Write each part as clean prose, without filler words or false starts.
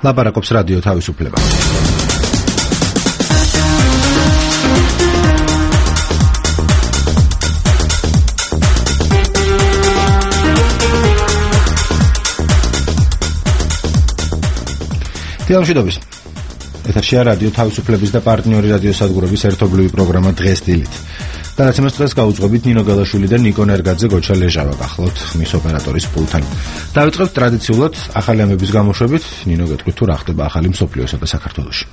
ლაპარაკობს რადიო თავისუფლება. დილამშვიდობის. ეთერშია რადიო თავისუფლების და პარტნიორი რადიოსადგურების ერთობლივი პროგრამა დღეს დილით. გადაცემას დღეს გაუძღვებით ნინო გელაშვილი და ნიკო ნერგაძე, გოჩა ლეჟავა გახლავთ ხმის ოპერატორის პულტთან. დავიწყებთ ტრადიციულად ახალი ამების გამოშვებით. ნინო, გეტყვით თუ რა ხდება ახალი მსოფლიოსა და საქართველოში.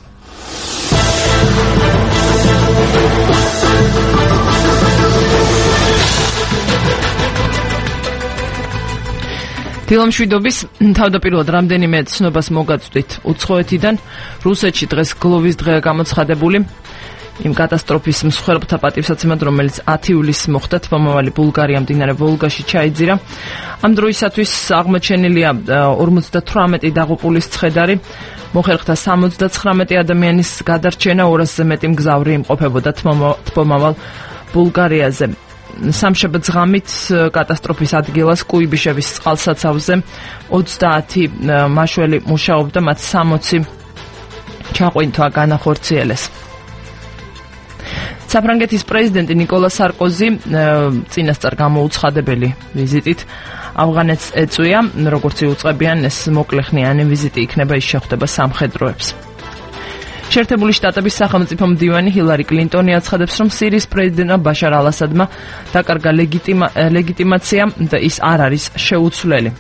დილამშვიდობის. თავდაპირველად რამდენიმე ცნობას მოგაწვდით უცხოეთიდან. რუსეთში დღეს გლოვის დღეა გამოცხადებული იმ კატასტროფის მსხვერპლთა პატივსაცემად, რომელიც 10 ივლისს მოხდა. თვამავალი ბულგარია მდინარე ვოლგაში ჩაიძირა. ამ დროისათვის აღმოჩენილია 58 დაღუპულის ცხედარი. მოხერხდა 79 ადამიანის გადარჩენა, 200-ზე მეტი მგზავრი იმყოფებოდა თვამავალ ბულგარიაზე. სამშაბათ ღამით კატასტროფის ადგილას კუიბიშევის წყალსაცავზე 30 მაშველი მუშაობდა, მათ 60 ჩაყვინთვა განახორციელეს. საფრანგეთის პრეზიდენტი ნიკოლა სარკოზი წინასწარ გამოუცხადებელი ვიზიტით ავღანეთს ეწვია. როგორც იუწყებიან, ეს მოკლეხნიანი ვიზიტი იქნება, ის შეხვდება სამხედროებს. შეერთებული შტატების სახელმწიფო მდივანი ჰილარი კლინტონი აცხადებს, რომ სირიის პრეზიდენტმა ბაშარ ალ-ასადმა დაკარგა ლეგიტიმაცია და ის არ არის შეუცვლელი.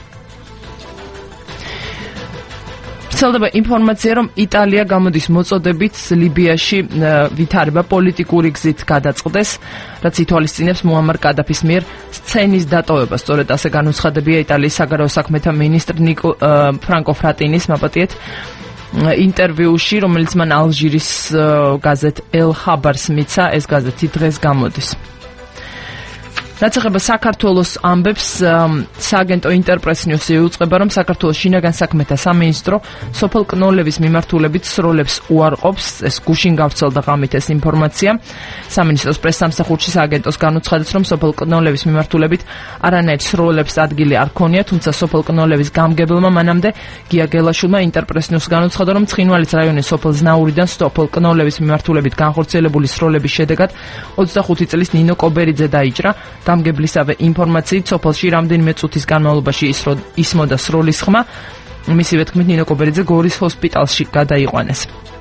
ვრცელდება ინფორმაცია, რომ იტალია გამოდის მოწოდებით ლიბიაში ვითარება პოლიტიკური გზით გადაწყდეს, რაც ითვალისწინებს მუამარ კადაფის მიერ სცენის დატოვება. სწორედ ასე განუცხადებია იტალიის საგარეო საქმეთა მინისტრ ფრანკო ფრატინის მაპატიეთ ინტერვიუში, რომელიც მან ალჟირის გაზეთ ელ ხაბარს მიცა. ეს გაზეთი დღეს გამოდის. რაც ეხება საქართველოს ამბებს, სააგენტო ინტერპრეს ნიუსი იუწყება, რომ საქართველოს შინაგან საქმეთა სამინისტრო სოფელ კნოლევის მიმართულებით სროლებს უარყოფს. ეს გუშინ გავრცელდა ღამით ეს ინფორმაცია. სამინისტროს პრესსამსახურში სააგენტოს განუცხადეს, რომ სოფელ კნოლევის მიმართულებით არანაირ სროლებს ადგილი არ ქონია, თუმცა სოფელ კნოლევის გამგებელმა მანამდე გია გელაშვილმა ინტერპრეს ნიუსს განუცხადა, რომ ცხინვალის რაიონის სოფელ ზნაურიდან სოფელ კნოლევის მიმართულებით განხორციელებული სროლების შედეგად 25 წლის ნინო კობერიძე დაიჭრა. გამგებლისავე ინფორმაციით სოფელში რამდენიმე წუთის განმავლობაში ისმოდა სროლის ხმა. მისივე თქმით, ნინო კობერიძე გორის ჰოსპიტალში გადაიყვანეს.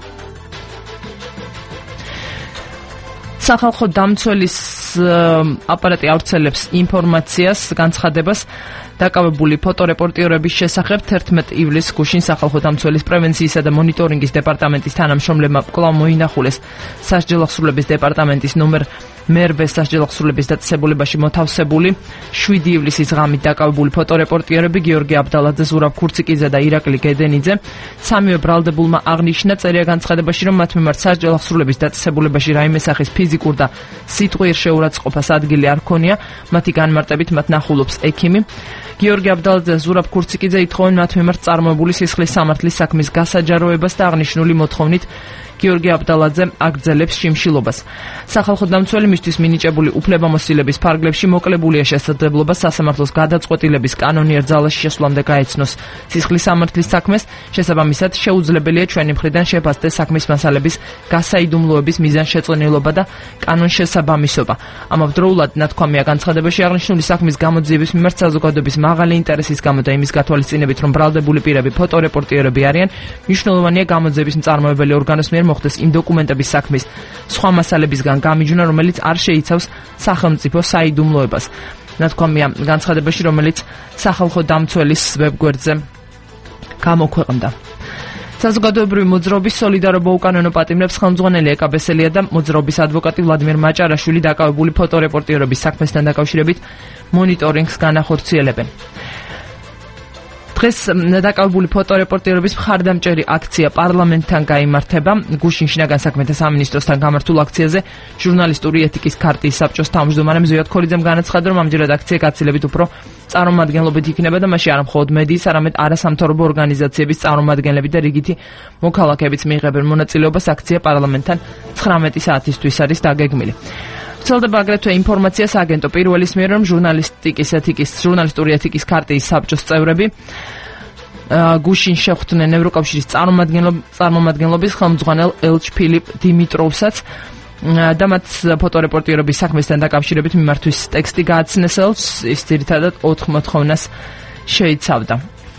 სახალხო დამცველის აპარატი ავრცელებს ინფორმაციას, განცხადებას დაკავებული ფოტორეპორტიორების შესახებ. 11 ივლისს გუშინ სახალხო დამცველის პრევენციისა და მონიტორინგის დეპარტამენტის თანამშრომლებმა კვლავ მოინახულეს სასჯელახსრულების დეპარტამენტის ნომერ მერვე სასჯელახსრულების დაწესებულებაში მოთავსებული 7 ივლისის ღამით დაკავებული ფოტორეპორტიორები გიორგი აბდალაძე, ზურაბ ქურციკიძე და ირაკლი გედენიძე. სამივე ბრალდებულმა აღნიშნა წერია განცხადებაში, რომ მათ მიმართ სასჯელახსრულების დაწესებულებაში რაიმე სახის ფიზიკურ და სიტყვიერ შეურაცხყოფას ადგილი არ ქონია. მათი განმარტებით მათ ნახულობს ექიმი. გიორგი აბდალაძე, ზურაბ ქურციკიძე ითხოვენ მათ მიმართ წარმოებული სისხლის სამართლის საქმის გასაჯაროებას და აღნიშნული მოთხოვნით გიორგი აბდალაძე აგრძელებს შიმშილობას. სახალხო დამცველი მისთვის მინიჭებული უფლებამოსილების ფარგლებში მოკლებულია შესაძლებლობა სასამართლოს გადაწყვეტილების კანონიერ ძალაში შესვლამდე გაეცნოს სისხლის სამართლის საქმეს. შესაბამისად, შეუძლებელია ჩვენი მხრიდან შეფასდეს საქმის მასალების გასაიდუმლოების მიზანშეწონილობა და კანონშესაბამისობა. ამავდროულად, ნათქვამია განცხადებაში, აღნიშნული საქმის გამოძიების მიმართ საზოგადოების მაღალი ინტერესის გამო და იმის გათვალისწინებით, რომ ბრალდებული პირები ფოტორეპორტიორები არიან, მნიშვნელოვანია გამოძიების მწარმოებელი ორგანოს მიერ მოხდეს იმ დოკუმენტების საქმის სხვა მასალებისგან გამიჯვნა, რომელიც არ შეიცავს სახელმწიფო საიდუმლოებას. ნათქვამია განცხადებაში, რომელიც სახალხო დამცველის ვებგვერდზე გამოქვეყნდა. საზოგადოებრივი მოძრაობის სოლიდარობა უკანონო პატიმრებს ხელმძღვანელი ეკაბესელია და მოძრაობის ადვოკატი ვლადიმერ მაჭარაშვილი დაკავებული ფოტორეპორტიორების საქმესთან დაკავშირებით მონიტორინგს განახორციელებენ. დღეს დაკავებული ფოტორეპორტიორების მხარდამჭერი აქცია პარლამენტთან გაიმართება. გუშინ შინაგან საქმეთა სამინისტროსთან გამართულ აქციაზე ჟურნალისტური ეთიკის ქარტიის საბჭოს თავმჯდომარე მზიად ქორიძემ განაცხადა, რომ ამჯერად აქცია გაცილებით უფრო წარმომადგენლობით იქნება და მასში არა მხოლოდ მედიის, არამედ არასამთავრობო ორგანიზაციების წარმომადგენლები და რიგითი მოქალაქეებიც მიიღებენ მონაწილეობას. აქცია პარლამენტთან 19 საათისთვის არის დაგეგმილი. ვრცელდება აგრეთვე ინფორმაცია სააგენტო პირველის მიერ, რომ ჟურნალისტური ეთიკის ქარტიის საბჭოს წევრები გუშინ შეხვდნენ ევროკავშირის წარმომადგენლობის ხელმძღვანელ ელჩ ფილიპ დიმიტროვსაც და მათ ფოტორეპორტირების საქმესთან დაკავშირებით მიმართვის ტექსტი გააცნეს ელჩს, ის ძირითადად 4 მოთხოვნას შეიცავდა.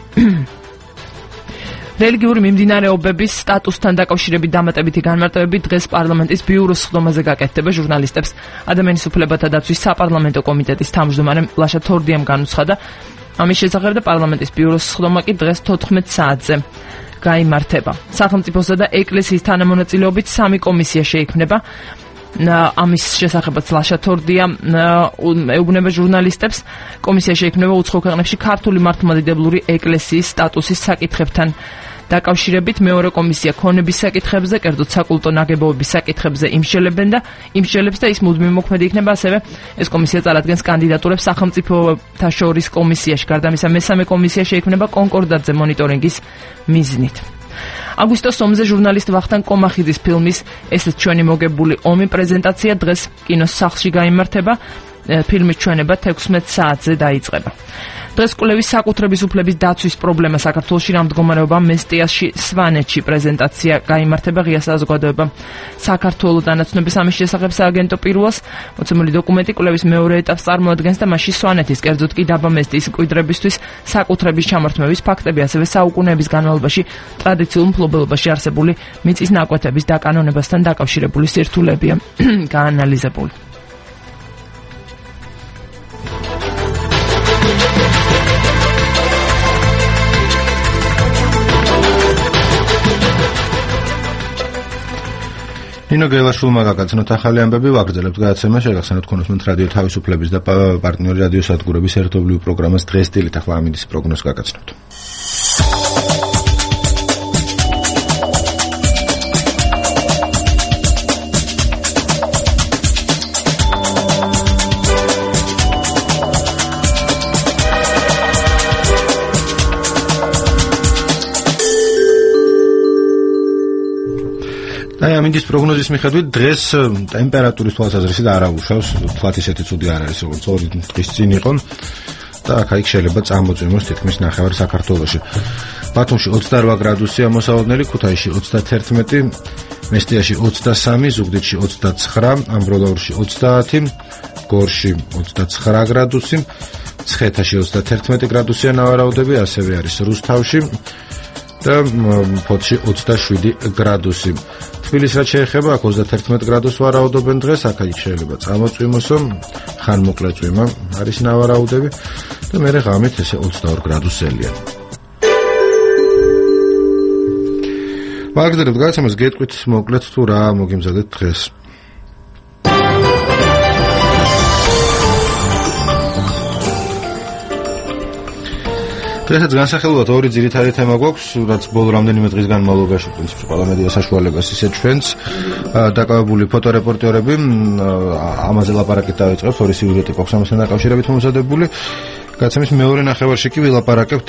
რელიგიური მიმდინარეობების სტატუსთან დაკავშირებით დამატებითი განმარტებები დღეს პარლამენტის ბიუროს სხდომაზე გაკეთდება. ჟურნალისტებს ადამიანის უფლებათა დაცვის საპარლამენტო კომიტეტის თავმჯდომარე ლაშა თორდიამ განუცხადა ამის შესახებ და პარლამენტის ბიუროს სხდომა კი დღეს 14 საათზე გაიმართება. სახელმწიფოსა და ეკლესიის თანამონაწილეობით 3 კომისია შეიქმნება. ამის შესახებაც ლაშა თორდია ეუბნება ჟურნალისტებს. კომისია შეიქმნება უცხო ქვეყნებში ქართული მართლმადიდებლური ეკლესიის სტატუსის საკითხებთან დაკავშირებით. მეორე კომისია ქონების საკითხებზე, კერძოდ საკულტო ნაგებობების საკითხებზე იმსჯელებს და ის მუდმივი მოქმედი იქნება. ასევე ეს კომისია წარადგენს კანდიდატურებს სახელმწიფოთა შორის კომისიაში. გარდა ამისა, მესამე კომისია შეიქმნება კონკორდატზე მონიტორინგის მიზნით. აგვისტოს ომზე ჟურნალისტ ვახტანგ კომახიძის ფილმის ესეც ჩვენი მოგებული ომი პრეზენტაცია დღეს კინოს სახლში გაიმართება. ფილმის ჩვენება 16 საათზე დაიწყება. დღეს კვლევის საკუთრების უფლების დაცვის პრობლემა საქართველოში რა მდგომარეობა მესტიაში სვანეთში პრეზენტაცია გაიმართება. ღია საზოგადოება საქართველოს დანაცნობის ამის შესახებ სააგენტო პირველს მოცემული დოკუმენტი კვლევის მეორე ეტაპს წარმოადგენს და მასში სვანეთის, კერძოდ კი დაბა მესტიის მკვიდრებისთვის საკუთრების ჩამორთმევის ფაქტები, ასევე საუკუნეების განმავლობაში ტრადიციულ მფლობელობაში არსებული მიწის ნაკვეთების დაკანონებასთან დაკავშირებული სირთულეებია გაანალიზებული. ნინო გელაშვილმა გაგაცნოთ ახალი ამბები, ვაგრძელებთ გადაცემა, შეგახსენოთ ქონოსმენთ რადიო თავისუფლების და პარტნიორი რადიო სადგურების ერთობლივი პროგრამას დღეს დილით ახლა ამინდის პროგნოზს გაგაცნოთ. ამინდის პროგნოზის მიხედვით დღეს ტემპერატურის თვალსაზრისით არ აუშავს, თქვათ ისეთი ცუდი არ არის, როგორც 2 დღის წინ იყო და აქ შეიძლება წამოწვიმოს თითქმის ნახევარ საქართველოში. ბათუმში 28 გრადუსია მოსალოდნელი, ქუთაისში 31, მესტიაში 23, ზუგდიდში 29, ამბროლაურში 30, გორში 29 გრადუსი, ცხეთაში 31 გრადუსია ნავარაუდები, ასევე არის რუსთავში და ფოთში 27 გრადუსი. თბილისს რაც შეეხება, აქ 31 გრადუსს ვარაუდობენ დღეს, აქ შეიძლება წამოწვიმოსო, ხან მოკლე წვიმა არის ნავარაუდები და მერე ღამით ესე 22 გრადუსელია. ვაგრძელებთ გადაცემას, გეტყვით მოკლედ თუ რა მოგიმზადეთ დღეს. დღესაც განსახილულად 2 ძირითადი თემა გვაქვს, რაც ბოლო რამდენიმე დღის განმავლობაში პრინციპში ყველა მედია საშუალებას ისე ჩვენს დაკავებული ფოტორეპორტიორები ამაზე ლაპარაკით დავიწყებთ, 2 სიუჟეტი გვაქვს ამასთან დაკავშირებით მომზადებული. გადაცემის მეორე ნახევარში კი ვილაპარაკებთ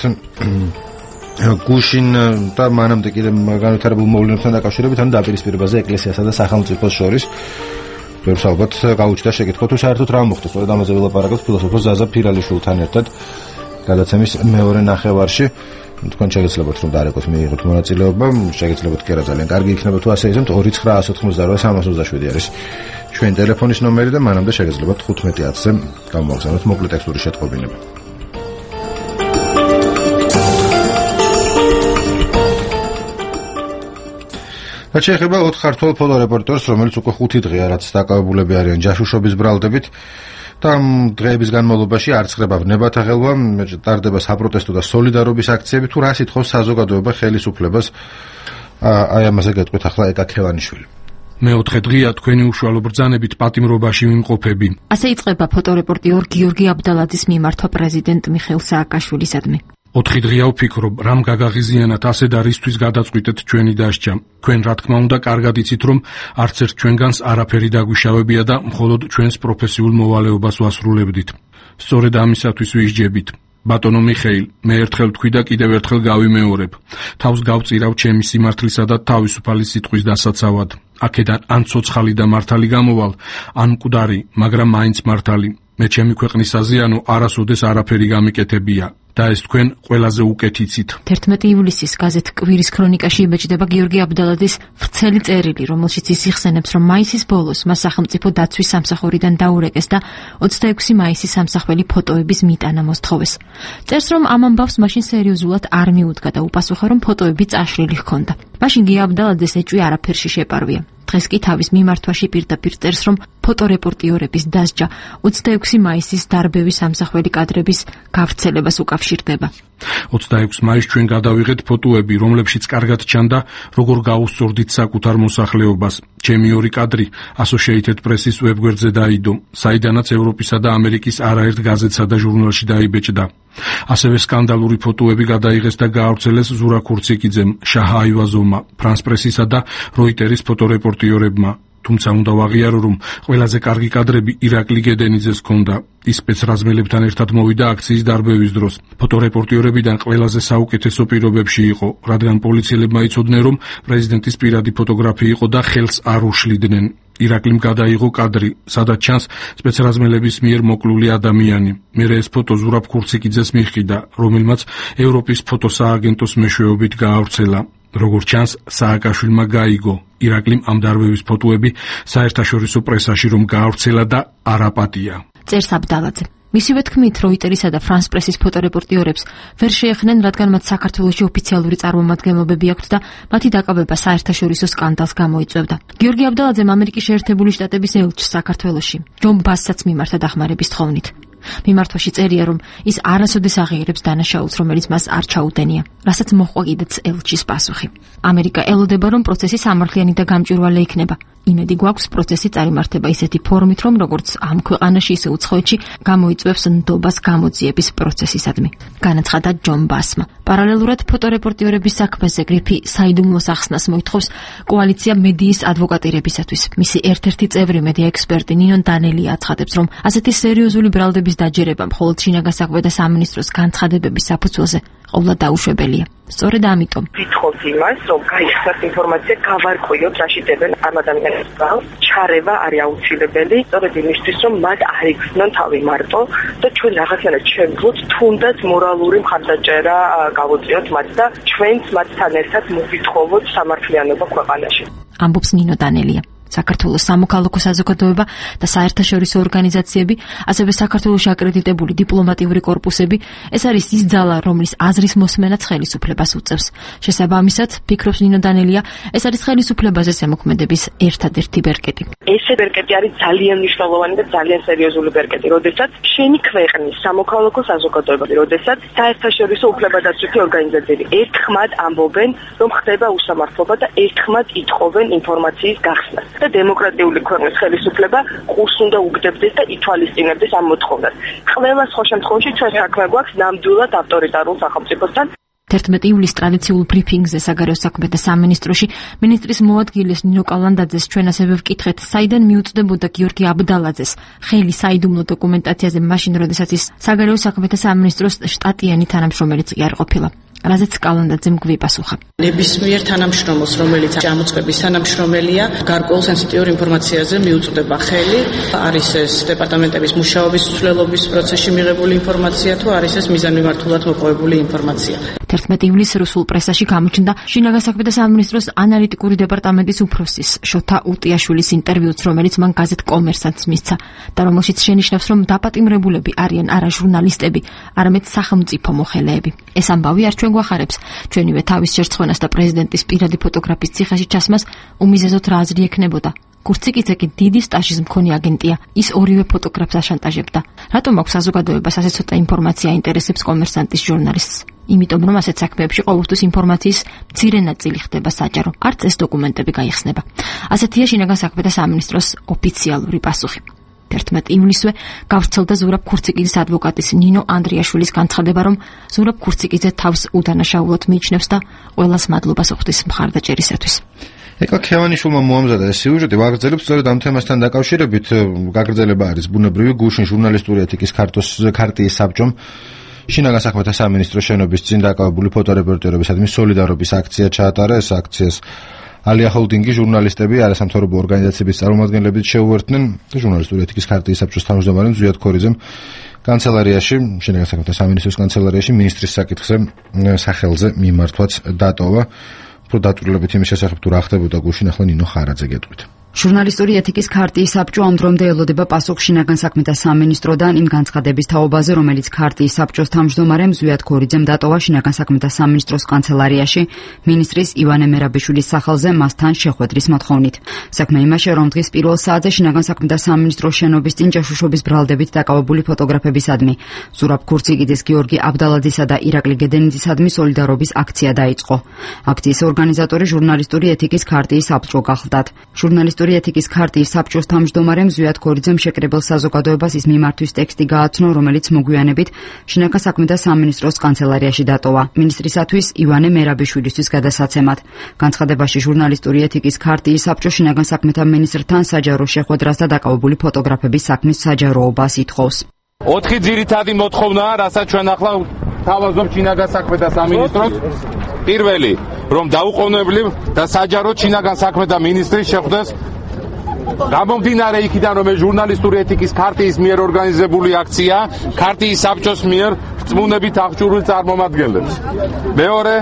გუშინ და მანამდე კიდე განვითარებულ მოვლენებთან დაკავშირებით, ან დაპირისპირებაზე ეკლესიასა და სახელმწიფოს შორის. ბევრს ალბათ გაუჩნდა შეკითხვა თუ საერთოდ რა მოხდა, სწორედ ამაზე ვილაპარაკებთ ფილოსოფოს ზაზა ფირალიშვილთან ერთად. გადაცემის მეორე ნახევარში თქვენ შეგეძლებათ რომ დარეკოთ მიიღოთ მონაწილეობა, შეგეძლებათ კი არა ძალიან კარგი იქნება თუ ასე ისემთ 2988327 არის ჩვენ ტელეფონის ნომერი და მანამდე შეგეძლებათ 15-ზე გამოგზავნოთ მოკლე ტექსტური შეტყობინება. რაც შეეხება 4 ქართველ ფოტორეპორტერს, რომელიც უკვე 5 დღეა რაც დაკავებულები არიან ჯაშუშობის ბრალდებით და დღეების განმავლობაში არ ცხრება ვნებათა ხელვა, ტარდება საპროტესტო და სოლიდარობის აქციები, თუ რა სიტყავს საზოგადოება ხელისუფლებას, აი ამაზე გეტყვით ახლა ეკა ქევანიშვილი. მეოთხე დღეა თქვენი უშუალო ბრძანებით პატიმრობაში ვიმყოფები. ასე იწყება ფოტორეპორტიორ გიორგი აბდალაძის მიმართვა პრეზიდენტ მიხეილ სააკაშვილისადმი. 4 დღეა ვფიქრობ, რამ გაგაღიზიანათ ასე და რისთვის გადაწყვიტეთ ჩვენი დასჯა. თქვენ რა თქმა უნდა კარგად იცით, რომ არც ერთ ჩვენგანს არაფერი დაგვიშავებია და მხოლოდ ჩვენს პროფესიულ მოვალეობას ვასრულებდით. სწორედ ამისათვის ვისჯებით. ბატონო მიხეილ, მე ერთხელ თქვი და კიდევ ერთხელ გავიმეორებ. თავს გავწირავ ჩემი სიმართლისა და თავისუფალი სიტყვის დასაცავად. აქედან ან ცოცხალი და მართალი გამოვალ, ან მკვდარი, მაგრამ მაინც მართალი. მე ჩემი ქვეყნის აზიანო არასოდეს არაფერი გამიკეთებია. და ეს თქვენ ყველაზე უკეთიცით. 11 ივლისის გაზეთ კვირის ქრონიკაში იბეჭდება გიორგი აბდალაძის ვრცელი წერილი, რომელშიც ის იხსენებს, რომ მაისის ბოლოს მას სახელმწიფო დაცვის სამსახურიდან დაურეკეს და 26 მაისის სამსახველი ფოტოების მიტანა მოსთხოვეს. წერს, რომ ამ ამბავს მაშინ სერიოზულად არ მიუდგა და უპასუხა, რომ ფოტოები წაშლილი ჰქონდა. მაშინ გი აბდალაძეს ეჭვი არაფერში შეპარვია. დღეს კი თავის მიმართვაში პირდაპირ წერს, რომ ფოტორეპორტიორების დასჯა 26 მაისის დარბევის სამსახველი კადრების გავრცელებას უკავშირდება. 26 მაისს ჩვენ გადავიღეთ ფოტოები, რომლებშიც კარგად ჩანდა, როგორ გაუსწორდით საკუთარ მოსახლეობას. ჩემი ორი კადრი Associated Press-ის ვებგვერდზე დაიდო, საიდანაც ევროპისა და ამერიკის არაერთ გაზეთსა და ჟურნალში დაიბეჭდა. ასევე სკანდალური ფოტოები გადაიღეს და გაავრცელეს ზურა ქურციკიძემ, შაჰ აივაზოვმა, France Press-ისა და Reuters ფოტორეპორტიორებმა. თუმცა უნდა ვაღიარო, რომ ყველაზე კარგი კადრები ირაკლი გედენიძეს ჰქონდა. ის სპეცრაზმელებთან ერთად მოვიდა აქციის დარბევის დროს. ფოტორეპორტიორებიდან ყველაზე საუკეთესო პირობებში იყო, რადგან პოლიციელებმა იცოდნენ, რომ პრეზიდენტის პირადი ფოტოგრაფი იყო და ხელს არ უშლიდნენ. ირაკლიმ გადაიღო კადრი, სადაც ჩანს სპეცრაზმელების მიერ მოკლული ადამიანი. მერე ეს ფოტო ზურაბ ქურციკიძეს მიჰყიდა, რომელმაც ევროპის ფოტოსააგენტოს მეშვეობით გაავრცელა. როგორც ჩანს, სააკაშვილმა გაიგო. ირაკლიმ ამ დარბევის ფოტოები საერთაშორისო პრესაში რომ გაავრცელა და არაპატია. წერს აბდალაძე. მისივე თქმით, Reuters-ისა და France Press-ის ფოტორეპორტიორებს ვერ შეეხნენ, რადგან მათ საქართველოში ოფიციალური წარმომადგენლობები აქვთ და მათი დაკავება საერთაშორისო სკანდალს გამოიწვევდა. გიორგი აბდალაძემ ამერიკის შეერთებული შტატების ელჩს საქართველოში, ჯონ ბასსაც მიმართა დახმარების თხოვნით. მიმართვაში წერია, რომ ის არასოდეს აღიარებს დანაშაულს, რომელიც მას არ ჩაუდენია, რასაც მოჰყვა კიდეც ელჩის პასუხი. ამერიკა ელოდება, რომ პროცესი სამართლიანი და გამჭვირვალე იქნება. იმედი გვაქვს, პროცესი წარიმართება ისეთი ფორმით, რომ როგორც ამ ქვეყანაში, ისე უცხოეთში გამოიწვევს ნდობას გამოძიების პროცესისადმი. განაცხადა ჯონ ბასმა. პარალელურად ფოტორეპორტიორების საქმეზე გრიფი საიდუმლოს ახსნას მოითხოვს კოალიცია მედიის ადვოკატირებისათვის. მისი ერთ-ერთი წევრი მედია ექსპერტი ნინო დანელია აცხადებს, რომ ასეთი სერიოზული ბრალდების დაჯერება მხოლოდ შინაგან საქმეთა სამინისტროს განცხადებების საფუძველზე ყოვლა დაუშვებელია. სწორედ ამიტომ ვითხოთ იმას, რომ გაიხსნას ინფორმაცია, გავარკვიოთ, რა შედებენ ამ ადამიანებს გავს. ჩარევა არის აუცილებელი, სწორედ იმისთვის, რომ მათ არ იგრძნონ თავი მარტო და ჩვენ რაღაცნაირად შევძლოთ, თუნდაც მორალური მხარდაჭერა გავუწიოთ მათ და ჩვენც მათთან ერთად მოვითხოვოთ სამართლიანობა ქვეყანაში. ამბობს ნინო დანელია. საქართველოს სამოქალაქო საზოგადოება და საერთაშორისო ორგანიზაციები, ასევე საქართველოში აკრედიტებული დიპლომატიური კორპუსები, ეს არის ის ძალა, რომლის აზრის მოსმენაც ხელისუფლებას უწევს. შესაბამისად, ფიქრობს ნინო დანელია, ეს არის ხელისუფლებაზე ზემოქმედების ერთადერთი ბერკეტი. ესე ბერკეტი არის ძალიან მნიშვნელოვანი და ძალიან სერიოზული ბერკეტი, როდესაც შენი ქვეყნის სამოქალაქო საზოგადოებები, როდესაც საერთაშორისო უფლებადაცვითი ორგანიზაციები ერთხმად ამბობენ, რომ ხდება უსამართლობა და ერთხმად ითხოვენ ინფორმაციის გახსნას. და დემოკრატიული ქვეყნის ხელისუფლება ყურს უნდა უგდებდეს და ითვალისწინებდეს ამ მოთხოვნას. ყველა სხვა შემთხვევაში ჩვენ საქმე გვაქვს ნამდვილად ავტორიტარულ სახელმწიფოსთან. 11 ივლისს ტრადიციულ ბრიფინგზე საგარეო საქმეთა სამინისტროში მინისტრის მოადგილეს ნინო კალანდაძეს ჩვენ ასევე ვკითხეთ, საიდან მიუწვდებოდა გიორგი აბდალაძეს ხელი საიდუმლო დოკუმენტაციაზე მაშინ, როდესაც ის საგარეო საქმეთა სამინისტროს შტატიანი თანამშრომელიც კი არ ყოფილა. რაზეც კალანდაძემ გვიპასუხა. ნებისმიერ თანამშრომელს, რომელიც ამოწყების თანამშრომელია, გარკვეულ სენსიტიურ ინფორმაციაზე მიუწვდება ხელი, არის ეს დეპარტამენტების მუშაობის ცვლილობის პროცესში მიღებული ინფორმაცია, თუ არის ეს მიზანმიმართულად მოპოვებული ინფორმაცია. 11 ივლისს რუსულ პრესაში გამოჩნდა შინაგან საქმეთა სამინისტროს ანალიტიკური დეპარტამენტის უფროსის შოთა უტიაშვილის ინტერვიუც, რომელიც მან გაზეთ კომერსანტს მისცა და რომელშიც შენიშნავს, რომ დაპატიმრებულები არიან არა ჟურნალისტები, არამედ სახელმწიფო მოხელეები. ეს ამბავი არ ჩვენ გვახარებს. ჩვენივე თავის შერწყმას და პრეზიდენტის პირადი ფოტოგრაფის ციხეში ჩასმას უმიზეზოდ რა აზრი ექნებოდა. ქურციკიძე კი დიდი სტაჟის მქონე აგენტია. ის ორივე ფოტოგრაფს აშანტაჟებდა. რატომ აქვს საზოგადოებას ასე ცოტა ინფორმაცია აინტერესებს კომერსანტის ჟურნალისტს? იმიტომ რომ ასეთ საქმეებში ყოველთვის ინფორმაციის მცირე ნაწილი ხდება საჯარო. არც ეს დოკუმენტები გაიხსნება. ასეთია შინაგან საქმეთა სამინისტროს ოფიციალური პასუხი. 11 ივლისვე გავრცელდა ზურაბ ქურციკიძის ადვოკატის ნინო ანდრიაშვილის განცხადება, რომ ზურაბ ქურციკიძე თავს უდანაშაულოდ მიიჩნევს და ყველას მადლობას უხდის მხარდაჭერისათვის. ეკა ქევანიშვილმა მოამზადა ეს სიუჟეტი, ვაგრძელებს სწორედ ამ თემასთან დაკავშირებით. გაგრძელება არის ბუნებრივი გუშინ ჟურნალისტური ეთიკის ქარტიის საბჭომ შინაგან საქმეთა სამინისტროს შენობის წინ დაკავებული ფოტორეპორტიორებისადმი სოლიდარობის აქცია ჩაატარა. ეს აქციას ალია ჰოლდინგის ჟურნალისტები არასამთავრობო ორგანიზაციების წარმომადგენლებით შეუერთდნენ ჟურნალისტური ეთიკის ქარტიის საბჭოს თავმჯდომარემ ზვიად ქორიძემ კანცელარიაში, შინაგან საქმეთა სამინისტროს კანცელარიაში მინისტრის საკითხზე სახელზე მიმართვაც დატოვა. უფრო დაწვრილებით იმის შესახებ თუ რა ხდებოდა გუშინ, ახლა ნინო ხარაძე გეტყვით. ჟურნალისტური ეთიკის ქარტიის საბჭო ამ დრომდე ელოდება პასუხს შინაგან საქმეთა სამინისტროდან იმ განცხადების თაობაზე, რომელიც ქარტიის საბჭოს თავმჯდომარემ ზვიად ქორიძემ დატოვა შინაგან საქმეთა სამინისტროს კანცელარიაში მინისტრის ივანე მერაბიშვილის სახელზე მასთან შეხვედრის მოთხოვნით. საქმე იმაშია, რომ დღის პირველ საათზე შინაგან საქმეთა სამინისტროს შენობის წინ ჭაშუშობის ბრალდებით დაკავებული ფოტოგრაფებისადმი ზურაბ ქურციგიძის, გიორგი აბდალაძისა და ირაკლი გედენიძისადმი სოლიდარობის აქცია დაიწყო. აქციის ორგანიზატორი ჟურნალისტური ეთიკის ქარტიის საბჭო გახლდათ. ჟურნალისტური ეთიკის ქარტიის საბჭოს თავმჯდომარემ ზვიად ქორიძემ შეკრებილ საზოგადოებას ის მიმართვის ტექსტი გააცნო, რომელიც მოგვიანებით შინაგან საქმეთა სამინისტროს კანცელარიაში დატოვა მინისტრისათვის ივანე მერაბიშვილისთვის გადასაცემად. განცხადებაში ჟურნალისტური ეთიკის ქარტიის საბჭო შინაგან საქმეთა მინისტრთან საჯარო შეხვედრას და დაკავებული ფოტოგრაფების საქმის საჯაროობას ითხოვს. 4 ძირითადი მოთხოვნაა, რასაც ჩვენ ახლა თავაზობთ შინაგან საქმეთა სამინისტროს. პირველი, რომ დაუყოვნებლივ და საჯაროდ შინაგან საქმეთა მინისტრის შეხვდეს გამომდინარე იქიდან, რომ ჟურნალისტური ეთიკის ქარტიის მიერ ორგანიზებული აქცია ქარტიის საბჭოს მიერ რწმუნებით აღჭურვილ წარმომადგენლებს. მეორე,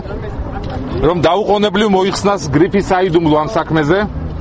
რომ დაუყოვნებლივ მოიხსნას გრიფის საიდუმლო ამ საქმეზე.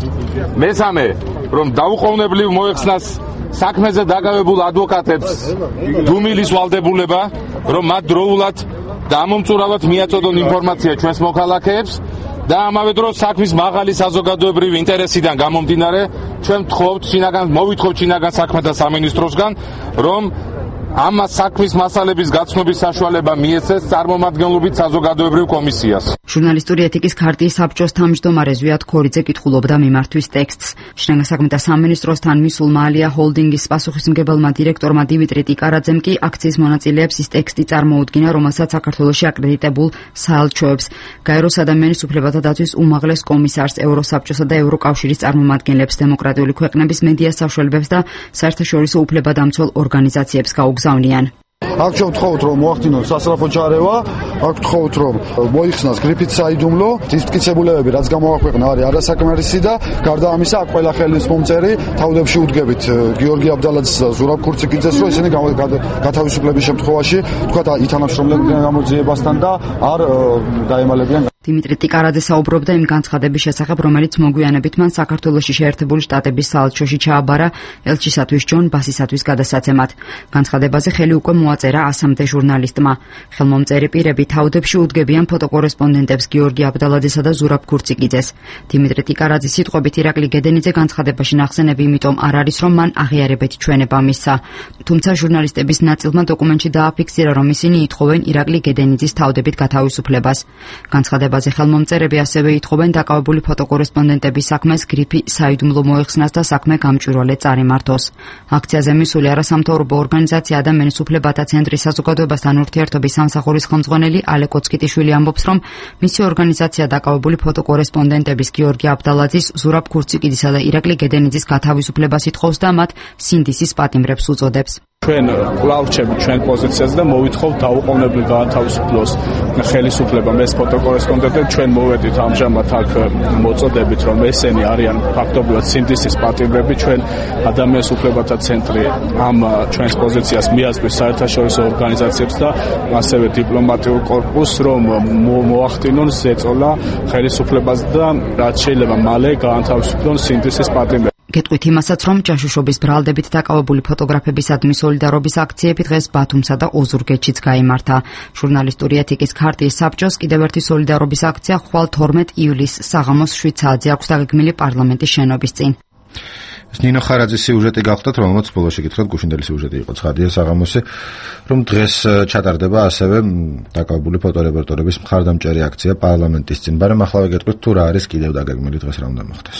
მესამე, რომ დაუყოვნებლივ მოიხსნას საქმეზე დაკავებულ ადვოკატებს დუმილის ვალდებულება, რომ მათ დროულად და ამომწურავად მიაწოდონ ინფორმაცია ჩვენს მოქალაქეებს და ამავე დროს საქმის მაღალი საზოგადოებრივი ინტერესიდან გამომდინარე ჩვენ მოვითხოვთ შინაგან საქმეთა სამინისტროსგან, რომ ამ საქმის მასალების გაცნობის საშუალება მიეცეს წარმომადგენლობით საზოგადოებრივ კომისიას. ჟურნალისტური ეთიკის ქარტიის საბჭოს თავმჯდომარე ზვიად ქორიძე კითხულობდა მიმართვის ტექსტს. შინაგან საქმეთა სამინისტროსთან მისულმა ალია ჰოლდინგის პასუხისმგებელმა დირექტორმა დიმიტრი ტიკარაძემ კი აქციის მონაწილეებს ის ტექსტი წარმოუდგინა, რომელსაც საქართველოში აკრედიტებულ საელჩოებს, გაეროს ადამიანის უფლებათა დაცვის უმაღლეს კომისარს, ევროსაბჭოსა და ევროკავშირის წარმომადგენლებს, დემოკრატიული ქვეყნების მედია საშუალებებს და საერთაშორისო უფლებადამცველ ორგანიზაციებს გაუგზავნიან. აქ ვთხოვთ, რომ მოახდინონ სასწრაფო ჩარევა, აქ ვთხოვთ, რომ მოიხსნას გრიფით საიდუმლო, ის მტკიცებულებები, რაც გამოაქვეყნა, არის არასაკმარისი და გარდა ამისა, აქ ყველა ხელისმომწერი თავდებში უდგებით გიორგი აბდალაძის და ზურაბ ქურციგიძეს, რომ ისინი გათავისუფლების შემთხვევაში, თქვათ, ითანამშრომლებიან გამოძიებასთან და არ დაემალებიან. დიმიტრი ტიკარაძე საუბრობდა იმ განცხადების შესახებ, რომელიც მოგვიანებით მან საქართველოში შეერთებული შტატების საელჩოში ჩააბარა ელჩისათვის ჯონ ბასისათვის გადასაცემად. განცხადებაზე ხელი უკვე მოაწერა 100-მდე ჟურნალისტმა. ხელმომწერი პირები თავდებში უდგებიან ფოტოკორესპონდენტებს გიორგი აბდალაძესა და ზურაბ ქურციგიძეს. დიმიტრი ტიკარაძის სიტყვებით ირაკლი გედენიძე განცხადებაში ნახსენები იმიტომ არ არის, რომ მან აღიარებითი ჩვენება მისცა. თუმცა ჟურნალისტების ნაწილმა დოკუმენტში დააფიქსირა, რომ ისინი ითხოვენ ირაკლი გედენიძის თავდებით გათავისუფლებას. განცხადებაზე ხელმომწერები ასევე ითხოვენ დაკავებული ფოტოკორესპონდენტების საქმეს გრიფი საიდუმლო მოეხსნას და საქმე გამჭვირვალედ წარიმართოს. აქციაზე მისული არასამთავრობო ორგანიზაცია ადამიანის უფლებათა ცენტრის საზოგადოებასთან ურთიერთობის სამსახურის ხელმძღვანელი ალე კოცკიტიშვილი ამბობს, რომ მისი ორგანიზაცია დაკავებული ფოტოკორესპონდენტების გიორგი აბდალაძის, ზურაბ ქურციგიძისა და ირაკლი გედენიძის გათავისუფლებას ითხოვს და მათ სინდისის პატიმრებს უწოდებს. ჩვენ კვლავ ვრჩებით ჩვენ პოზიციაზე და მოვითხოვთ დაუყოვნებლივ გაათავისუფლოს ხელისუფლება ეს ფოტოკორესპონდენტები. ჩვენ მოვედით ამჟამად აქ მოწოდებით, რომ ესენი არიან ფაქტობრივად სინდისის პატიმრები. ჩვენ ადამიანის უფლებათა ცენტრი ამ ჩვენს პოზიციას მიაწვის საერთაშორისო ორგანიზაციებს და ასევე დიპლომატიურ კორპუსს, რომ მოახდინონ ზეწოლა ხელისუფლებას და რაც შეიძლება მალე გაათავისუფლონ სინდისის პატიმრები. გეტყვით იმასაც, რომ ჭაშუშობის ბრალდებით დაკავებული ფოტოგრაფებისადმი სოლიდარობის აქციები დღეს ბათუმსა და ოზურგეთშიც გაიმართა. ჟურნალისტური ეთიკის ქარტიის საბჭოს კიდევ ერთი სოლიდარობის აქცია ხვალ 12 ივლისს საღამოს 7 საათზე აქვს დაგეგმილი პარლამენტის შენობის წინ. ნინო ხარაძის სიუჟეტი გახლდათ, რომელმაც ბოლოში გითხრათ გუშინდელი სიუჟეტი იყო ცხადია საღამოსი, რომ დღეს ჩატარდება ასევე დაკავებული ფოტორეპორტერების მხარდამჭერი აქცია პარლამენტის წინ. მაგრამ ახლავე გეტყვით, თუ რა არის კიდევ დაგეგმილი დღეს რა უნდა მოხდეს.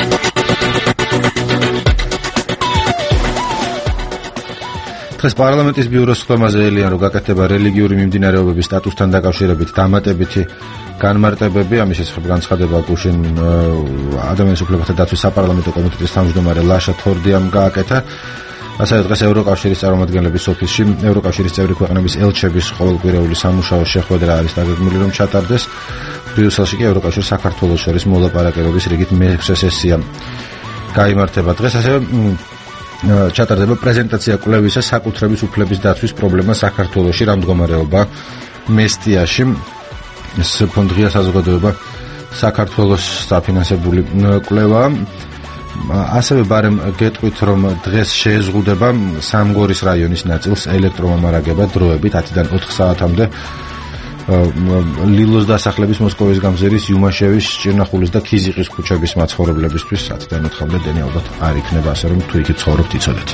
დღეს პარლამენტის ბიუროს ხმაზე ელიან, რომ გაკეთდება რელიგიური მიმდინარეობების სტატუსთან დაკავშირებით დამატებითი განმარტებები. ამის შესახებ განცხადება გუშინ ადამიანის უფლებათა დაცვის საპარლამენტო კომიტეტის თავმჯდომარე ლაშა თორდიამ გააკეთა. ასევე დღეს ევროკავშირის წარმომადგენლების ოფისში ევროკავშირის წევრი ქვეყნების ელჩების ყოველკვირეული სამუშაო შეხვედრა არის დაგეგმილი, რომ ჩატარდეს. ბრიუსელში კი ევროკავშირ საქართველოს შორის მოლაპარაკებების რიგით მე-6 სესია გაიმართება დღეს, ასევე ჩატარდება პრეზენტაცია კვლევისა საკუთრების უფლების დაცვის პრობლემა საქართველოში, რა მდგომარეობა მესტიაში. ეს ფონდღია საზოგადოება საქართველოს საფინანსებული კვლევა. ასევე ბარემ გეტყვით, რომ დღეს შეეზღუდება სამგორის რაიონის ნაწილს ელექტრომომარაგება დროებით 10-დან 4 საათამდე. ლილოს დასახლების მოსკოვის გამზირის იუმაშევის, ჭირნახულის და ქიზიყის ქუჩების მაცხოვრებლებისთვის 10-დან 4-მდე დენი ალბათ არ იქნება, ასე რომ თუ იქ ცხოვრობთ, იცოდეთ.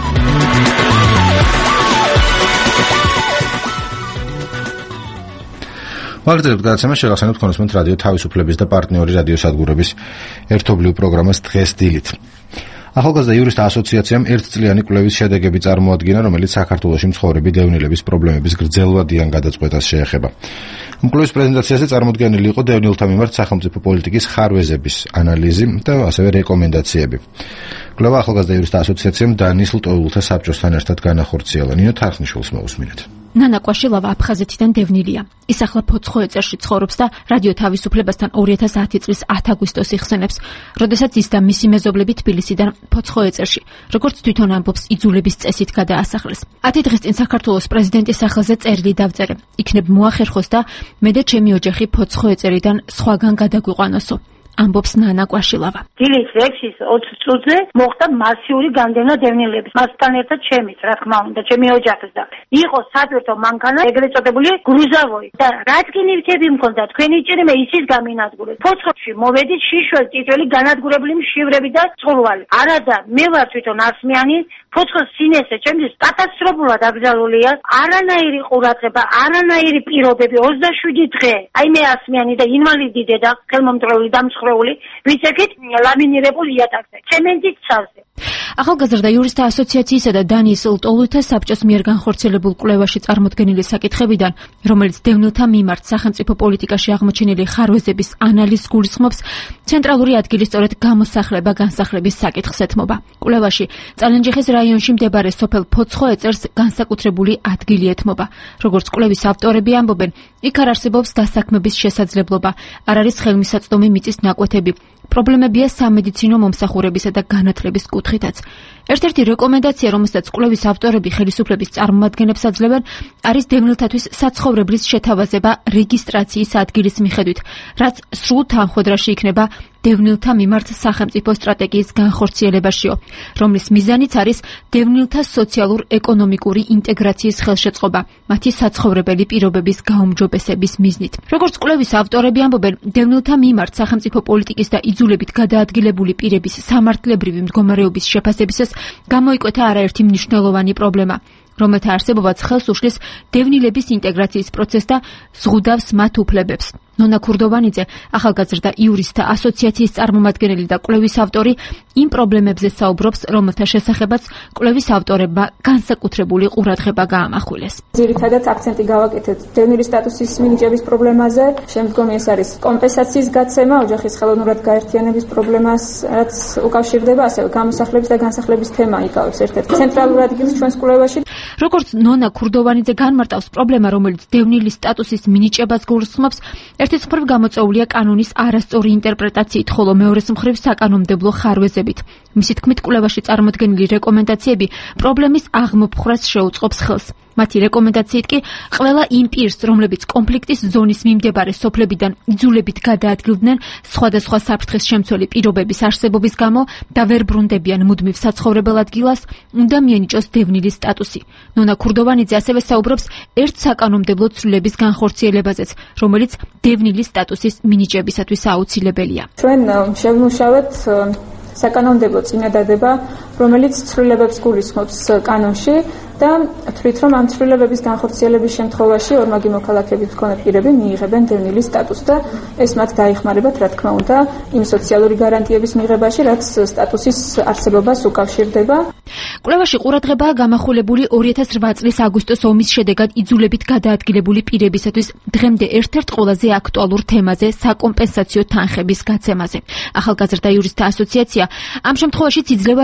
ვაგრძელებთ გადაცემას, შევახსენებთ კონსუმენტ რადიო თავისუფლების და პარტნიორი რადიოსადგურების ერთობლივ პროგრამას დღეს დილით. ახალგაზრდა იურისტთა ასოციაციამ ერთწლიანი კვლევის შედეგები წარმოადგინა, რომელიც საქართველოში მცხოვრები დევნილების პრობლემების გრძელვადიან გადაწყვეტას შეეხება. კვლევის პრეზენტაციაზე წარმოდგენილი იყო დევნილთა მიმართ სახელმწიფო პოლიტიკის ხარვეზების ანალიზი და ასევე რეკომენდაციები. კვლევა ახალგაზრდა იურისტთა ასოციაციამ დანიის ლტოლვილთა საბჭოსთან ერთად განახორციელა. ნინო თარხნიშვილს მოусმინეთ. ნანა კვაშილავა აფხაზეთიდან დევნილია. ის ახლა ფოცხოეწერში ცხოვრობს და რადიო თავისუფლებასთან 2010 წლის 10 აგვისტოს იხსენებს, როდესაც ის და მისი მეზობლები თბილისიდან ფოცხოეწერში, როგორც თვითონ ამბობს, იძულების წესით გადაასახლეს. 10 დღის წინ საქართველოს პრეზიდენტის სახელზე წერილი დავწერე. იქნებ მოახერხოს და მე და ჩემი ოჯახი ფოცხოეწერიდან სხვაგან გადაგვიყვანოსო. ამბობს ნანა კვაშილავა. დილის 6-ის 20 წუთზე მოხდა მასიური განდევნა დევნილების. მასთან ერთად ჩემიც, რა თქმა უნდა, ჩემი ოჯახის და იყო სატვირთო მანქანა, ეგრეთ წოდებული გრუზავოი. და რაც კი ნივთები მქონდა, თქვენი ჭირიმე ისის გამინადგურეთ. ფოცხოში მოვედი შიშველ ტიტველი განადგურებული მშივრები და წყურვალი. არადა, მე ვარ თვითონ ასმიანი, ფოცხოს სინესე ჩემთვის კატასტროფულად აკრძალულია. არანაირი ყურადღება, არანაირი პირობები 27 დღე. აი მე ასმიანი და ინვალიდი დედა, ხელმომწვეული და ვიცეკით ლამინირებულ იატაკზე, ცემენტით ცავზე. ახალგაზრდა იურისტთა ასოციაციისა და დანიის ლტოლვილთა საბჭოს მიერ განხორციელებულ კვლევაში წარმოდგენილი საკითხებიდან, რომელიც დევნილთა მიმართ სახელმწიფო პოლიტიკაში აღმოჩენილი ხარვეზების ანალიზს გულისხმობს, ცენტრალური ადგილი სწორედ გამოსახლება განსახლების საკითხს ეთმობა. კვლევაში წალენჯიხის რაიონში მდებარე სოფელ ფოცხოეწერს განსაკუთრებული ადგილი ეთმობა. როგორც კვლევის ავტორები ამბობენ, იქ არ არსებობს დასაქმების შესაძლებლობა, არ არის ხელმისაწვდომი მიწის ნაკვეთები. პრობლემებია სამედიცინო მომსახურებისა და განათლების კუთხითაც. ერთ-ერთი რეკომენდაცია, რომელსაც კვლევის ავტორები ხელისუფლების წარმომადგენლებს აძლევენ, არის დევნილთათვის საცხოვრებლის შეთავაზება რეგისტრაციის ადგილის მიხედვით, რაც სრულ თანხმდრაში იქნება დევნილთა მიმართ სახელმწიფო სტრატეგიის განხორციელებაშიო, რომლის მიზანიც არის დევნილთა სოციალურ-ეკონომიკური ინტეგრაციის ხელშეწყობა, მათი საცხოვრებელი პირობების გაუმჯობესების მიზნით. როგორც კვლევის ავტორები ამბობენ, დევნილთა მიმართ სახელმწიფო პოლიტიკის და იძულებით გადაადგილებული პირების სამართლებრივი მდგომარეობის შეფასებისას გამოიკვეთა არაერთი მნიშვნელოვანი პრობლემა, რომელთა არსებობაც ხელს უშლის დევნილების ინტეგრაციის პროცესს და ზღუდავს მათ უფლებებს. ნონა ქურდოვანიძე, ახალგაზრდა იურისტთა ასოციაციის წარმომადგენელი და კვლევის ავტორი, იმ პრობლემებზე საუბრობს, რომელთა შესახებაც კვლევის ავტორებმა განსაკუთრებული ყურადღება გაამახვილეს. ძირითადად აქცენტი გავაკეთეთ დევნილის სტატუსის მინიჭების პრობლემაზე, შემდგომი ეს არის კომპენსაციის გაცემა, ოჯახის ხელოვნურად გაერთიანების პრობლემას, რაც უკავშირდება ასევე გამოსახლების და განსახლების თემა იკავებს ერთ-ერთ ცენტრალურ ადგილს ჩვენს კვლევაში. როგორც ნონა ქურდოვანიძე განმარტავს, პრობლემა, რომელიც დევნილის სტატუსის მინიჭებას გულისხმობს, ერთის მხრივ გამოწვეულია კანონის არასწორი ინტერპრეტაციით, ხოლო მეორეს მხრივ საკანონმდებლო ხარვეზებით. მისი თქმით, კვლევაში წარმოდგენილი რეკომენდაციები პრობლემის აღმოფხვრას შეუწყობს ხელს. მათი რეკომენდაციით კი ყველა იმ პირს, რომლებიც კონფლიქტის ზონის მიმდებარე სოფლებიდან იძულებით გადაადგილდნენ სხვადასხვა საფრთხეს შემცველი პირობების არსებობის გამო და ვერ ბრუნდებიან მუდმივ საცხოვრებელ ადგილას, უნდა მიენიჭოს დევნილის სტატუსი. ნონა ქურდოვანიძე ასევე საუბრობს ერთ საკანონმდებლო ცვლილების განხორციელებაზეც, რომელიც დევნილის სტატუსის მინიჭებისათვის აუცილებელია. ჩვენ შევმუშავეთ საკანონმდებლო წინადადება, რომელიც ცვლილებებს გულისხმობს კანონში და თვლით, რომ ამ ცვლილებების განხორციელების შემთხვევაში ორმაგი მოქალაქეების მქონე პირები მიიღებენ დევნილის სტატუსს და ეს მათ დაეხმარებათ, რა თქმა უნდა, იმ სოციალური გარანტიების მიღებაში, რაც სტატუსის არსებობას უკავშირდება. კვლევაში ყურადღებაა გამახვილებული 2008 წლის აგვისტოს ომის შედეგად იძულებით გადაადგილებული პირებისათვის დღემდე ერთ-ერთ ყველაზე აქტუალურ თემაზე, საკომპენსაციო თანხების გაცემაზე. ახალგაზრდა იურისტთა ასოციაცია ამ შემთხვევაშიც იძლევა რეკომენდაციას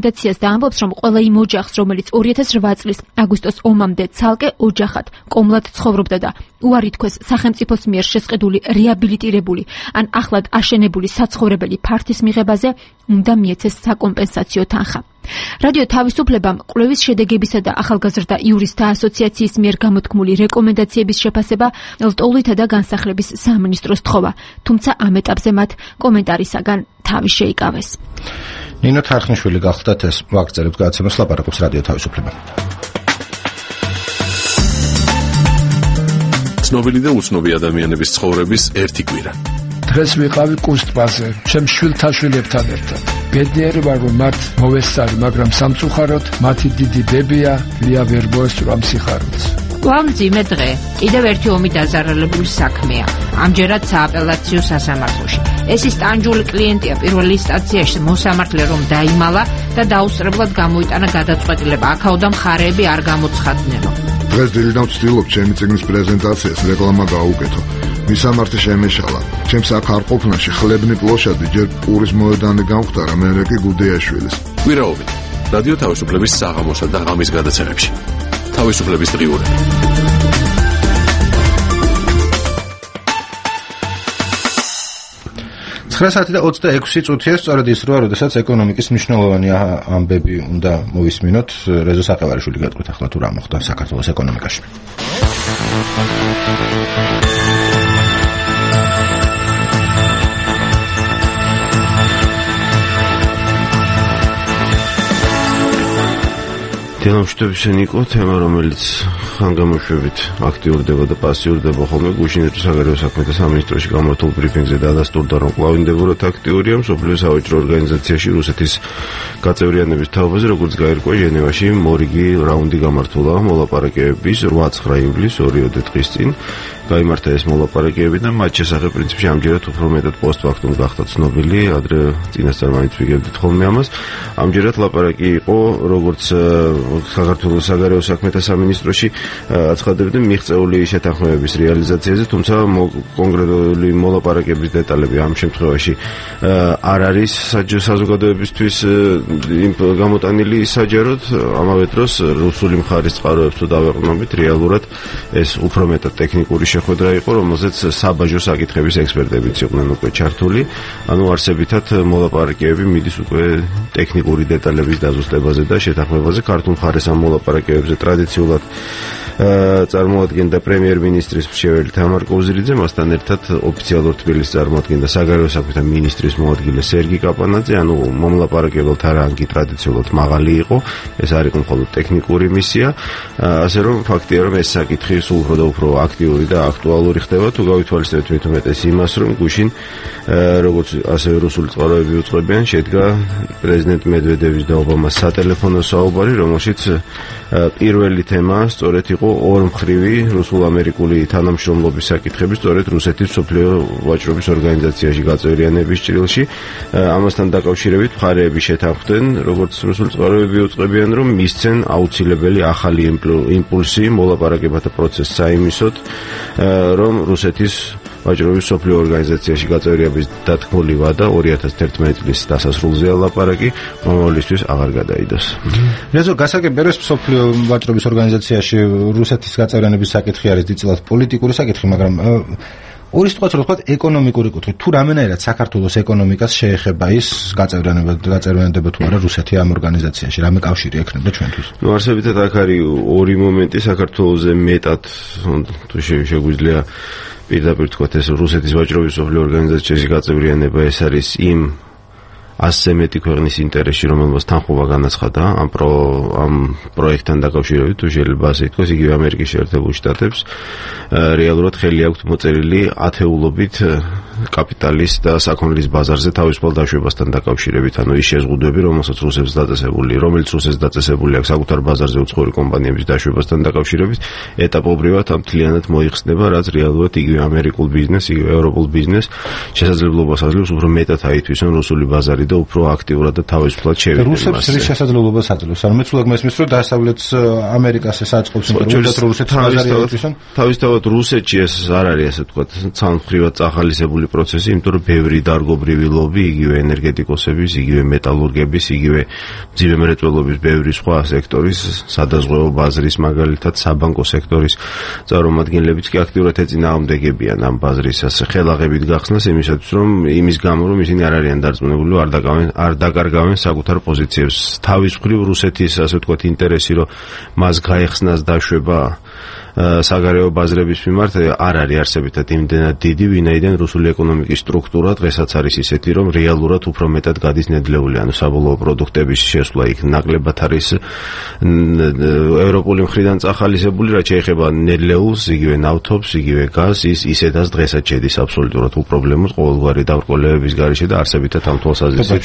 რეკომენდაციას და ამბობს, რომ ყველა იმ ოჯახს, რომელიც 2008 წლის აგვისტოს ომამდე ცალკე ოჯახად კომლად ცხოვრობდა და უარი თქვეს სახელმწიფოს მიერ შესყიდული რეაბილიტირებული ან ახლად აშენებული საცხოვრებელი ფართის მიღებაზე, უნდა მიეცეს საკომპენსაციო თანხა. რადიო თავისუფლებამ კვლევის შედეგებისა და ახალგაზრდა იურისტთა ასოციაციის მიერ გამოთქმული რეკომენდაციების შეფასება ლტოლვითა და განსახლების სამინისტროს თხოვა, თუმცა ამ ეტაპზე მათ კომენტარისაგან თავი შეიკავეს. ნინო თარხნიშვილი გახლდათ ეს ვაგრძელებთ გადაცემას ლაპარაკობს რადიო თავისუფლება. ცნობილი და უცნობი ადამიანების ცხოვრების ერთი კვირა. დღეს ვიყავი კუსტბაზე, ჩემ შვილთა შვილებთან ერთად. ბედნიერი ვარ, რომ მათ მოვესწარი, მაგრამ სამწუხაროდ მათი დიდი ბებია ლია ვერ მოესწრო ამ სიხარულს. მძიმე დღე, კიდევ ერთი ომი დაზარალებული საქმეა. ამჯერად სააპელაციო სასამართლოში. ეს ის ტანჯული კლიენტია პირველი ინსტანციაში მოსამართლე რომ დაიმალა და დაუსწრებლად გამოიტანა გადაწყვეტილება. აქაოდან მხარეები არ გამოცხადნენო. დღეს დილიდან ვცდილობ ჩემი წიგნის პრეზენტაციას რეკლამა გაუკეთო. მისამართი შემეშალა. ჩემს აქ არ ყოფნაში ხლებნი პლოშადი ჯერ პურის მოედანი გამختარა, მერე კი გუდეაშვილის. კვირაობით რადიო თავისუფლების საღამოსა და ღამის გადაცემებში. თავისუფლების დღიურები. საათი და 26 წუთია, სწორედ ის როა, როდესაც ეკონომიკის მნიშვნელოვანი ამბები უნდა მოვისმინოთ. რეზო საყევარიშვილი გეტყვით ახლა თუ რა მოხდა საქართველოს ეკონომიკაში. თემამშვიდობისა ნიკო, თემა რომელიც ხანგამოშვებით აქტიურდება და პასიურდება ხოლმე გუშინ საგარეო საქმეთა სამინისტროში გამართულ ბრიფინგზე დადასტურდა, რომ კვლავინდებურად აქტიურია მსოფლიო სავაჭრო ორგანიზაციაში რუსეთის გაწევრიანების თაობაზე, როგორც გაირკვა ჟენევაში მორიგი რაუნდი გამართულა მოლაპარაკებების 8-9 ივლისს 2 დღის წინ. გაიმართა ეს მოლაპარაკებები და მათ შესახებ პრინციპში ამჯერად უფრო მეტად პოსტფაქტუმ გახდა ცნობილი, ადრე წინასწარ მაინც ვიგებდით ხოლმე ამას. ამჯერად ლაპარაკი იყო, როგორც საქართველოს საგარეო საქმეთა სამინისტროში აცხადებდნენ მიღწეული შეთანხმებების რეალიზაციაზე, თუმცა კონკრეტული მოლაპარაკების დეტალები ამ შემთხვევაში არ არის საზოგადოებისთვის გამოტანილი საჯაროდ. ამავე დროს რუსული მხარის წყაროებს თუ დავეყრდნობით, რეალურად ეს უფრო მეტად ტექნიკური შეხვედრა იყო, რომელზეც საბაჟო საკითხების ექსპერტებიც იყვნენ უკვე ჩართული. ანუ არსებითად მოლაპარაკებები მიდის უკვე ტექნიკური დეტალების დაზუსტებაზე და შეთანხმებაზე. ქართულ მხარეს ამ მოლაპარაკებებზე ტრადიციულად წარმოადგენდა პრემიერ-მინისტრის მრჩეველი თამარ კოზირიძე, მასთან ერთად ოფიციალურ თბილისს წარმოადგენდა საგარეო საქმეთა მინისტრის მოადგილე სერგი კაპანაძე. ანუ მომლაპარაკებელთა რანგი ტრადიციულად მაღალი იყო, ეს არ იყო მხოლოდ ტექნიკური მისია, ასე რომ ფაქტია, რომ ეს საკითხი სულ უფრო და უფრო აქტიური და აქტუალური ხდება, თუ გავითვალისწინებთ მით უმეტეს იმას, რომ გუშინ როგორც ასევე რუსული წყაროები უწყებიან, შედგა პრეზიდენტ მედვედევის და ობამას სატელეფონო საუბარი, რომელშიც პირველი თემა სწორედ იყო ორმხრივი რუსულ-ამერიკული თანამშრომლობის საკითხები, სწორედ რუსეთის მსოფლიო ვაჭრობის ორგანიზაციაში გაწევრიანების ჭრილში. ამასთან დაკავშირებით მხარეები შეთანხმდნენ, როგორც რუსული წყაროები უწყებიან, რომ მისცენ აუცილებელი ახალი იმპულსი მოლაპარაკებათა პროცესს საიმისოდ, რომ რუსეთის ვაჭრობის მსოფლიო ორგანიზაციაში გაწევრიანების დათქმული ვადა 2011 წლის დასასრულზეა ლაპარაკი, მომავლისთვის აღარ გადაიდოს. რეზო გასაგებია, რომ მსოფლიო ვაჭრობის ორგანიზაციაში რუსეთის გაწევრიანების საკითხი არის დიდწილად პოლიტიკური საკითხი, მაგრამ ორი სიტყვაც რო ვთქვათ, ეკონომიკური კუთხით, თუ რამენაირად საქართველოს ეკონომიკას შეეხება ის გაწევრიანება თუ არა რუსეთი ამ ორგანიზაციაში, რამე კავშირი ექნება ჩვენთვის? ნუ არსებითად აქ არის ორი მომენტი საქართველოზე მეტად, თუ შეგვიძლია პირდაპირ თქვათ, ეს რუსეთის ვაჭრობის მსოფლიო ორგანიზაციაში გაწევრიანება, ეს არის იმ 100-ზე მეტი ქვეყნის ინტერესში, რომელმაც თანხმობა განაცხადა ამ პროექტთან დაკავშირებით, თუ შეიძლება ასე ითქვას, იგივე ამერიკის შეერთებულ შტატებს რეალურად ხელი აქვთ მოწერილი ათეულობით კაპიტალის და საქონლის ბაზარზე თავისუფალ დაშვებასთან დაკავშირებით, ანუ ის შეზღუდვები, რომელიც რუსებს დაწესებული აქვს საკუთარ ბაზარზე უცხოური კომპანიების დაშვებასთან დაკავშირებით, ეტაპობრივად ამ მთლიანად მოიხსნება, რაც რეალურად იგივე ამერიკულ ბიზნეს, იგივე ევროპულ ბიზნეს შესაძლებლობას აძლევს უფრო მეტად აითვისონ რუსული ბაზარი და უფრო აქტიურად და თავისუფლად შევიდნენ. რუსებს რის შესაძლებლობას აძლევს? ანუ მეც უბრალოდ მესმის, რომ დასავლეთს ამერიკას ეს აწყობს, რომ რუსეთის ბაზარი აითვისონ. თავისთავად რუსეთში ეს არ არის, ასე ვთქვათ, ცალმხრივად წახალისებული განხორციელებული პროცესი, იმიტომ რომ ბევრი დარგობრივი ლობი, იგივე ენერგეტიკოსების, იგივე მეტალურგების, იგივე მძიმე მრეწველობის ბევრი სხვა სექტორის, სადაზღვევო ბაზრის მაგალითად საბანკო სექტორის წარმომადგენლებიც კი აქტიურად ეწინააღმდეგებიან ამ ბაზრის ხელაღებით გახსნას იმის გამო რომ ისინი არ არიან დარწმუნებული, არ დაკარგავენ საკუთარ პოზიციებს. თავის მხრივ რუსეთის ასე ვთქვათ ინტერესი რომ მას გაეხსნას დაშვება საგარეო ბაზრების მიმართ არ არის არსებითად იმდენად დიდი, ვინაიდან რუსული ეკონომიკის სტრუქტურა დღესაც არის ისეთი, რომ რეალურად უფრო მეტად გადის ნედლეული, ანუ საბოლოო პროდუქტების შესვლა იქ ნაკლებად არის ევროპული მხრიდან წახალისებული, რაც შეეხება ნედლეულს, იგივე ნავთობს, იგივე გაზს, ისედაც დღესაც შედის აბსოლუტურად უპრობლემოდ ყოველგვარი დაბრკოლებების გარეშე და არსებითად ამ თვალსაზრისით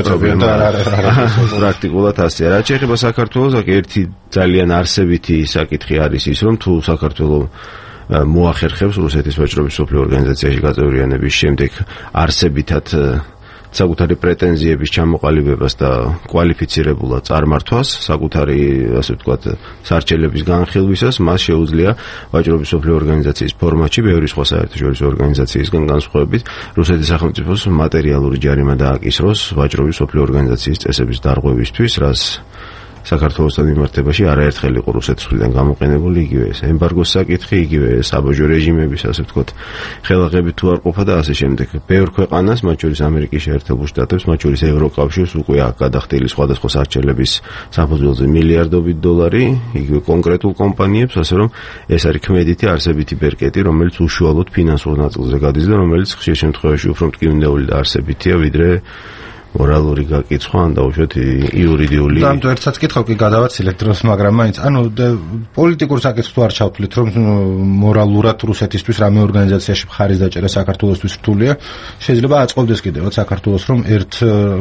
პრაქტიკულად ასე. რაც შეეხება საქართველოს, აქ ერთი ძალიან არსებითი საკითხი არის ის, რომ თუ საქართველოს მოახერხებს რუსეთის ვაჭრობის სოფლიო ორგანიზაციაში გაწევრიანების შემდეგ არსებითად საკუთარი პრეტენზიების ჩამოყალიბებას და კვალიფიცირებულად წარმართვას, საკუთარი ასე ვთქვათ სარჩელების განხილვისას, მას შეუძლია ვაჭრობის სოფლიო ორგანიზაციის ფორმატში ბევრი სხვა საერთაშორისო ორგანიზაციისგან განსხვავებით რუსეთის სახელმწიფოს მატერიალური ჯარიმა დააკისროს ვაჭრობის სოფლიო ორგანიზაციის წესების დარღვევისთვის, რაც საქართველოსთან მიმართებაში არაერთხელ იყო რუსეთის მხრიდან გამოყენებული, იგივე ეს ემბარგოს საკითხი, იგივე საბაჟო რეჟიმების ასე ვთქვათ ხელაღებით თუ არ ყოფა და ასე შემდეგ. ბევრ ქვეყანას, მათ შორის ამერიკის შეერთებულ შტატებს, მათ შორის ევროკავშირს უკვე აქვს გადახდილი სხვადასხვა სარჩელების საფუძველზე მილიარდობით დოლარი, იგივე კონკრეტულ კომპანიებს, ასე რომ ეს არის ქმედითი არსებითი ბერკეტი, რომელიც უშუალოდ ფინანსურ ნაწილზე გადის და რომელიც ხშირ შემთხვევაში უფრო მტკივნეული და არსებითია, ვიდრე მორალური გაკიცხვა ან დაუშვათ იურიდიული. და ამიტომ ერთსაც კითხავ კი გადავაცილეთ დროს, მაგრამ მაინც ანუ პოლიტიკურ საკითხს თუ არ ჩავთვლით, რომ მორალურად რუსეთისთვის რამე ორგანიზაციაში მხარის დაჭერა საქართველოსთვის რთულია, შეიძლება აწყობდეს კიდევაც საქართველოს რომ ერთ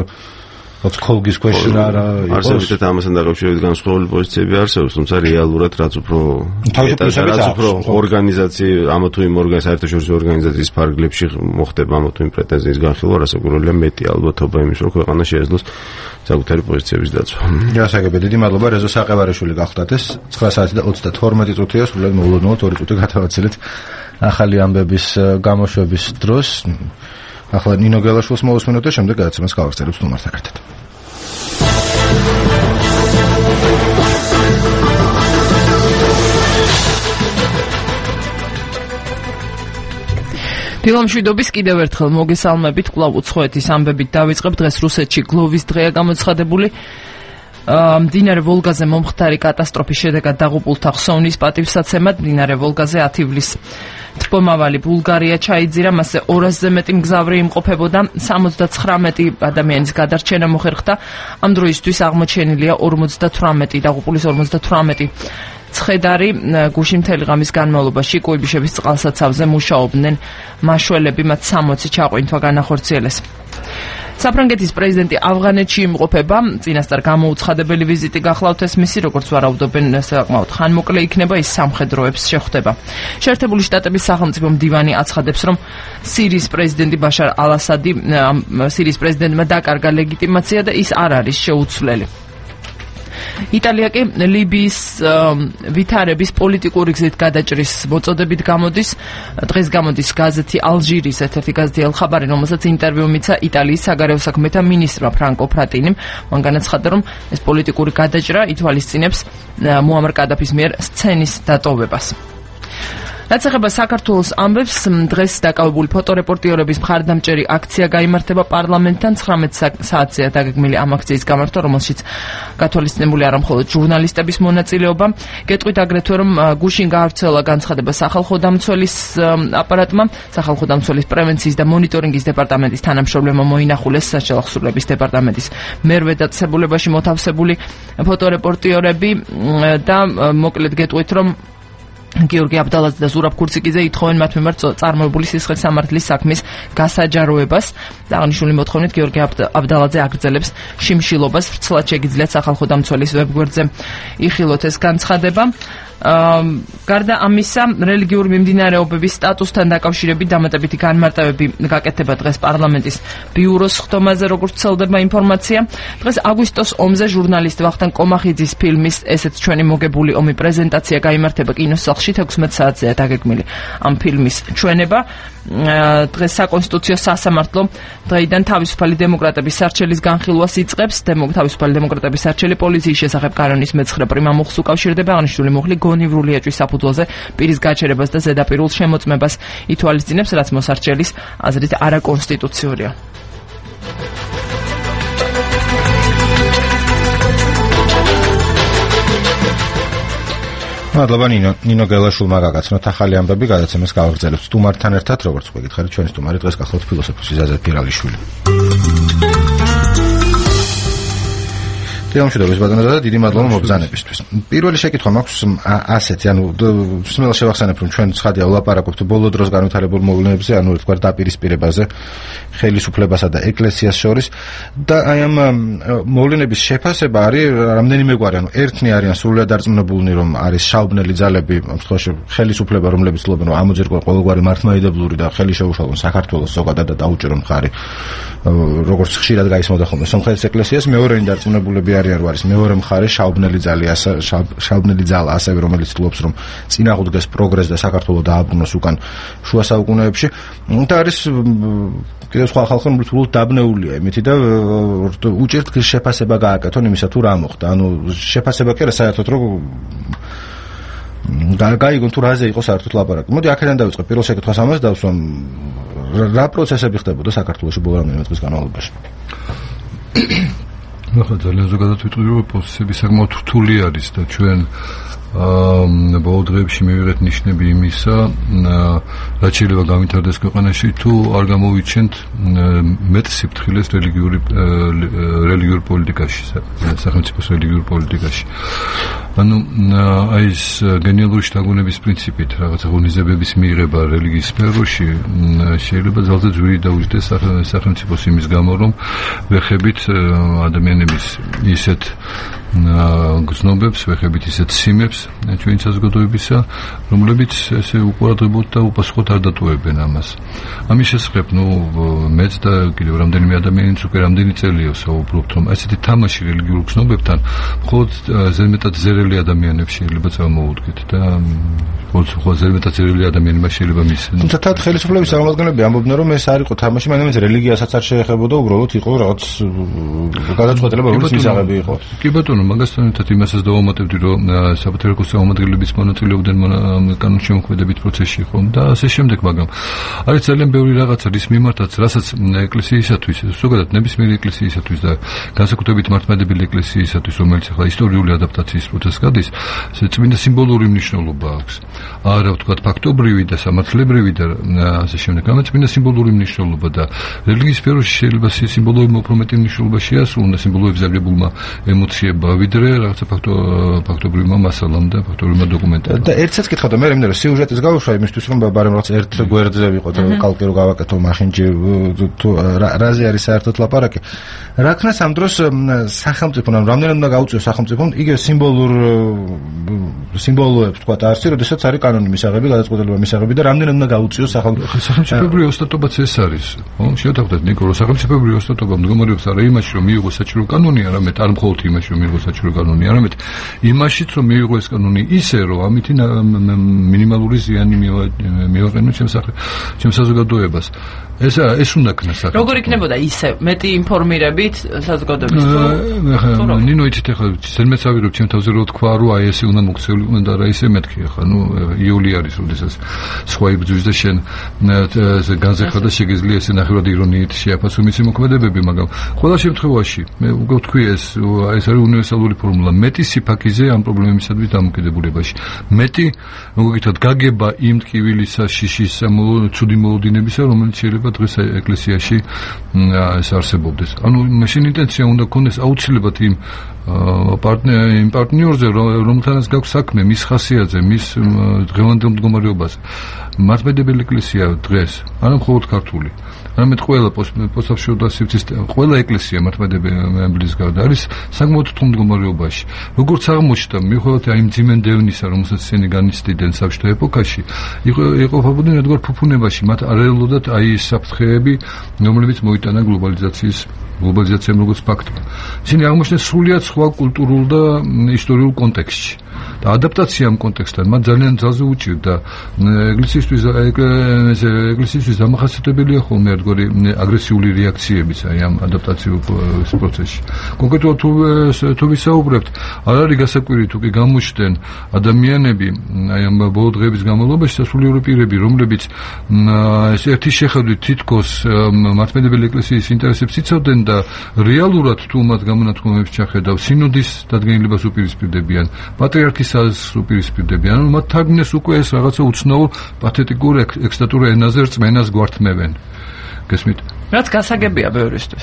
კოლგის ქვეშ არა იყოს. არსებითად ამასთან დაკავშირებით განსხვავებული პოზიციები არსებობს, თუმცა რეალურად რაც უფრო ორგანიზაცია, ამა თუ იმ საერთაშორისო ორგანიზაციის ფარგლებში მოხდება ამა თუ იმ პრეტენზიის განხილვა, რასაკვირველია მეტი ალბათობა იმის, რომ ქვეყანა შეეძლოს საკუთარი პოზიციების დაცვა. გასაგებია, დიდი მადლობა. რეზო საყევარიშვილი გახლდათ ეს 9 საათი და 32 წუთია, სულ მოულოდნელად 2 წუთი გადავაცილეთ ახალი ამბების გამოშვების დროს. ახლა ნინო გელაშვილს მოვუსმინოთ და შემდეგ გადაცემას გავაგრძელებთ სტუმართან ერთად. დილამშვიდობის კიდევ ერთხელ მოგესალმებით. კვლავ უცხოეთის ამბებით დავიწყებ. დღეს რუსეთში გლოვის დღეა გამოცხადებული. მდინარე ვოლგაზე მომხდარი კატასტროფის შედეგად დაღუპულთა ხსოვნის პატივსაცემად მდინარე ვოლგაზე 10 ივლის თბომავალი ბულგარია ჩაიძირა, მასზე 200-ზე მეტი მგზავრი იმყოფებოდა, 79 ადამიანის გადარჩენა მოხერხდა. ამ დროისთვის აღმოჩენილია 58 დაღუპულის 58 ცხედარი. გუში მთელი ღამის განმავლობაში კუიბიშევის წყალსაცავზე მუშაობდნენ მაშველები, მათ 60 ჩაყვინთვა განახორციელეს. საფრანგეთის პრეზიდენტი ავღანეთში იმყოფება, წინასწარ გამოუცხადებელი ვიზიტი გახლავთ ეს მისი, როგორც ვარაუდობენ, საკმაოდ ხანმოკლე იქნება, ის სამხედროებს შეხვდება. შეერთებული შტატების სახელმწიფო მდივანი აცხადებს, რომ სირიის პრეზიდენტი ბაშარ ალ-ასადი, სირიის პრეზიდენტმა დაკარგა ლეგიტიმაცია და ის არ არის შეუცვლელი. იტალია კი ლიბიის ვითარების პოლიტიკური გზით გადაჭრის მოწოდებით გამოდის. დღეს გამოდის გაზეთი ალჟირის ერთ-ერთი გაზეთი ელ ხაბარი, რომელსაც ინტერვიუ მიცა იტალიის საგარეო საქმეთა მინისტრმა ფრანკო ფრატინიმ. მან განაცხადა, რომ ეს პოლიტიკური გადაჭრა ითვალისწინებს მუამარ კადაფის მიერ სცენის დატოვებას. რაც ეხება საქართველოს ამბებს, დღეს დაკავებული ფოტორეპორტიორების მხარდამჭერი აქცია გაიმართება პარლამენტთან. 19 საათზეა დაგეგმილი ამ აქციის გამართვა, რომელშიც გათვალისწინებული არა მხოლოდ ჟურნალისტების მონაწილეობა. გეტყვით აგრეთვე, რომ გუშინ გაავრცელა განცხადება სახალხო დამცველის აპარატმა, სახალხო დამცველის პრევენციის და მონიტორინგის დეპარტამენტის თანამშრომლებმა მოინახულეს საჯავახსურლების დეპარტამენტის მერვე დაწესებულებაში მოთავსებული ფოტორეპორტიორები და მოკლედ გეტყვით, რომ გიორგი აბდალაძე და ზურაბ ქურციკიძე ითხოვენ მათ მიმართ წარმოებული სისხლის სამართლის საქმის გასაჯაროებას. აღნიშნული მოთხოვნით გიორგი აბდალაძე აგრძელებს შიმშილობას, ვრცლად შეგიძლიათ სახალხო დამცველის ვებგვერდზე იხილოთ ეს განცხადება. გარდა ამისა, რელიგიური მიმდინარეობების სტატუსთან დაკავშირებით დამატებითი განმარტებები გაკეთება დღეს პარლამენტის ბიუროს ხდომაზე, როგორც ვრცელდება ინფორმაცია. დღეს აგვისტოს ომზე ჟურნალისტ ვახტანგ კომახიძის ფილმის ესეც ჩვენი მოგებული ომი პრეზენტაცია გაიმართება კინოსახლში 16 საათზეა დაგეგმილი ამ ფილმის ჩვენება. დღეს საკონსტიტუციო სასამართლო დღეიდან თავისუფალი დემოკრატების სარჩელის განხილვას იწყებს. თავისუფალი დემოკრატების სარჩელი პოლიციის შესახებ კანონის მე-9 პრიმამუხს უკავშირდება. აღნიშნული მუხლი გონივრული ეჭვის საფუძველზე პირის გაჩერებას და ზედაპირულ შემოწმებას ითვალისწინებს, რაც მოსარჩელის აზრით არაკონსტიტუციურია. მადლობა ნინო გელაშვილმა გაგაცნოთ ახალი ამბები, გადაცემას გავაგრძელებთ სტუმართან ერთად, როგორც გვეკითხეთ, ჩვენი სტუმარი დღეს გახლავთ ფილოსოფოსი ზაზა ფირალიშვილი. გამშვიდობის ბატონო და დიდი მადლობა მოგზანებისთვის. პირველი შეკითხვა მაქვს ასეთი, სმელა შევახსენებ, რომ ჩვენ ცხადია ვლაპარაკობთ ბოლო დროს განვითარებულ მოვლენებზე, ერთგვარ დაპირისპირებაზე ხელისუფლებასა და ეკლესიას შორის და აი ამ მოვლენების შეფასება არის რამდენიმე გვარი, ერთნი არიან სრულად დარწმუნებულნი, რომ არის შაუბნელი ძალები, ამ შემთხვევაში ხელისუფლება, რომლებიც ცდილობენ, რომ ამოძერგონ ყოველგვარი მართლმადიდებლური და ხელი შეუშალონ საქართველოს ზოგადად და დაუჭერონ მხარი, როგორც ხშირად გაისმოდა ხოლმე სომხეთის ეკლესიას. მეორენი დარწმუნებულები არიან, რომ არის მეორე მხარე შაუბნელი ძალა, ასევე რომელიც ცდილობს, რომ წინააღმდეგეს პროგრესს და საქართველოს დააბრუნოს უკან შუა საუკუნეებში. და არის კიდევ სხვა ხალხი, რომელიც უბრალოდ დაბნეულია იმითი და უჭერთ შეფასება გააკეთონ იმისა, თუ რა მოხდა. შეფასება კი არა, საერთოდ რომ გაიგონ თუ რაზე იყო საერთოდ ლაპარაკი. მოდი აქედან დავიწყებ. პირველ შეკითხვას ამას დავსვამ. რა პროცესები ხდებოდა საქართველოში ბოლო რამდენიმე დღის განმავლობაში? ახლა ძალიან ზოგადად ვიტყვი, რომ პროცესები საკმაოდ რთული არის და ჩვენ ბოლო დღეებში მივიღეთ ნიშნები იმისა, რაც შეიძლება გამვითარდეს ქვეყანაში, თუ არ გამოვიჩენთ მეტ სიფრთხილეს რელიგიურ პოლიტიკაში, სახელმწიფოს რელიგიურ პოლიტიკაში. აი ეს გენეალური შთაგონების პრინციპით რაღაცა ღონისძიებების მიღება რელიგიის სფეროში შეიძლება ძალზე ძვირი დაუჯდეს სახელმწიფოს იმის გამო, რომ ვეხებით ადამიანების ისეთ გრძნობებს, ვეხებით ისეთ სიმებს ჩვენი საზოგადოებისა, რომლებიც ესე უყურადღებოდ და უპასუხოდ არ დატოვებენ ამას. ამის შესახებ, მეც და კიდევ რამდენიმე ადამიანიც უკვე რამდენი წელია საუბრობთ, რომ ასეთი თამაში რელიგიურ გრძნობებთან მხოლოდ ზედმეტად ზერელი ადამიანებს შეიძლება წარმოუდგეთ და მხოლოდ ზედმეტად ზერელი ადამიანებმა შეიძლება მისცენ. თუმცა თან ხელისუფლების წარმომადგენლები ამბობდნენ, რომ ეს არ იყო თამაში, მაგრამ ეს რელიგიასაც არ შეეხებოდა, უბრალოდ იყო რაღაც გადაწყვეტილება, რომელიც მისაღები იყო. კი ბატონო, მაგასთან ერთად იმასაც დავამატებდი, რომ საპატრიარქოს წარმომადგენლების მონაწილეობდნენ კანონშემოქმედებით პროცესში, ხომ და ასე შემდეგ, მაგრამ არის ძალიან ბევრი რაღაცა, რის მიმართაც, რასაც ეკლესიისათვის, ზოგადად ნებისმიერი ეკლესიისათვის და განსაკუთრებით მართლმადიდებელი ეკლესიისათვის, რომელიც ახლა ისტორიული ადაპტაციის პროცესს გადის, წმინდა სიმბოლური მნიშვნელობა აქვს. არა ვთქვათ ფაქტობრივი და სამართლებრივი და ასე შემდეგ, მაგრამ წმინდა სიმბოლური მნიშვნელობა და რელიგიის სფეროში შეიძლება სიმბოლოებმა უფრო მეტი მნიშვნელობა შეასრულონ და სიმბოლოებზე აგებულმა ემოციებმა ვიდრე რაღაცა ფაქტობრივმა მასალამ და ფაქტობრივმა დოკუმენტებმა. და ერთსაც კითხავდა, მე მინდა რომ სიუჟეტის გავუშვა იმისთვის, რომ ბარემ რაღაც ერთ გვერდზე ვიყოთ, კალკი რო გავაკეთო მახინჯი თუ რაზე არის საერთოდ ლაპარაკი. რა ქნას ამ დროს სახელმწიფო, რამდენად უნდა გაუწიოს სახელმწიფომ იგივე სიმბოლოებს თქვა არსი, როდესაც არის კანონი მისაღები, გადაწყვეტილება მისაღები და რამდენად უნდა გაუწიოს სახელმწიფოებრივი ოსტატობაც ეს არის. ხო, შევთანხმდეთ ნიკო, რომ სახელმწიფოებრივი ოსტატობა მდგომარეობს არა იმაში, რომ მიიღოს საჭირო კანონი, არამედ არ მხოლოდ იმაში, რომ მიიღოს საჭირო კანონი, არამედ იმაშიც, რომ მიიღოს ეს კანონი ისე, რომ ამითი მინიმალური ზიანი მივაყენოს ჩემს საზოგადოებას. ეს უნდა ქნას სახელმწიფო. როგორ იქნებოდა ისე მეტი ინფორმირებით საზოგადოების ნინო იცით ახლა ზედმეტსავი რომ ჩემ თავზე რო თქვა რომ აი ესე უნდა მოქცეულიყო და რა ისე მეთქი ახლა იული არის როდესაც სხვა იბრძვის და შენ განზეხა და შეგიძლია ესე ნახევრად ირონიით შეაფასო მისი მოქმედებები, მაგრამ ყველა შემთხვევაში მე უკვე ვთქვი ეს არის უნივერსალური ფორმულა მეტი სიფაქიზე ამ პრობლემებისადმი დამოკიდებულებაში მეტი მოგიგითად გაგება იმ ტკივილისა შიშის ცუდი მოლოდინებისა რომელიც შეიძლება დღეს ეკლესიაში ეს არსებობდეს. ანუ მაშინ ინტენცია უნდა ქონდეს აუცილებლად იმ პარტნიორზე, რომელთანაც გაქვს საქმე, მის ხასიათზე, მის დღევანდელ მდგომარეობაზე. მართლმადიდებელი ეკლესია დღეს არა მხოლოდ ქართული, არამედ ყველა პოსტსაბჭოთა სივრცის ყველა ეკლესია მართლმადიდებლების გარდა არის საკმაოდ თხომ მდგომარეობაში. როგორც აღმოჩნდა, მიუხედავად აი მძიმე დევნისა, რომელსაც ისინი განიცდიდნენ საბჭოთა ეპოქაში, იყოფებოდნენ ერთგვარ ფუფუნებაში, მათ არ ელოდათ აი ეს საფრთხეები, რომლებიც მოიტანა გლობალიზაციამ როგორც ფაქტმა. ისინი აღმოჩნდნენ სრულიად სხვა კულტურულ და ისტორიულ კონტექსტში. და ადაპტაცია ამ კონტექსტთან მათ ძალიან ძალზე უჭირდა. ეკლესიისთვის დამახასიათებელია ხოლმე ერთგვარი აგრესიული რეაქციებიც აი ამ ადაპტაციულ პროცესში. კონკრეტულად თუ ვისაუბრებთ, არ არის გასაკვირი თუ კი გამოჩნდნენ ადამიანები აი ამ ბოლო დღეების განმავლობაში სასულიერო პირები, რომლებიც ერთი შეხედვით თითქოს მართლმადიდებელი ეკლესიის ინტერესებს იცავდნენ და რეალურად თუ მათ გამონათქვამებს ჩახედავ სინოდის დადგენილებას უპირისპირდებიან, პატრიარქის უპირისპირდებიან, მათ თარგმნეს უკვე ეს რაღაცა უცნაურ პათეტიკურ ექსტატურ ენაზე რწმენას გვართმევენ. გესმით? რაც გასაგებია ბევრისთვის.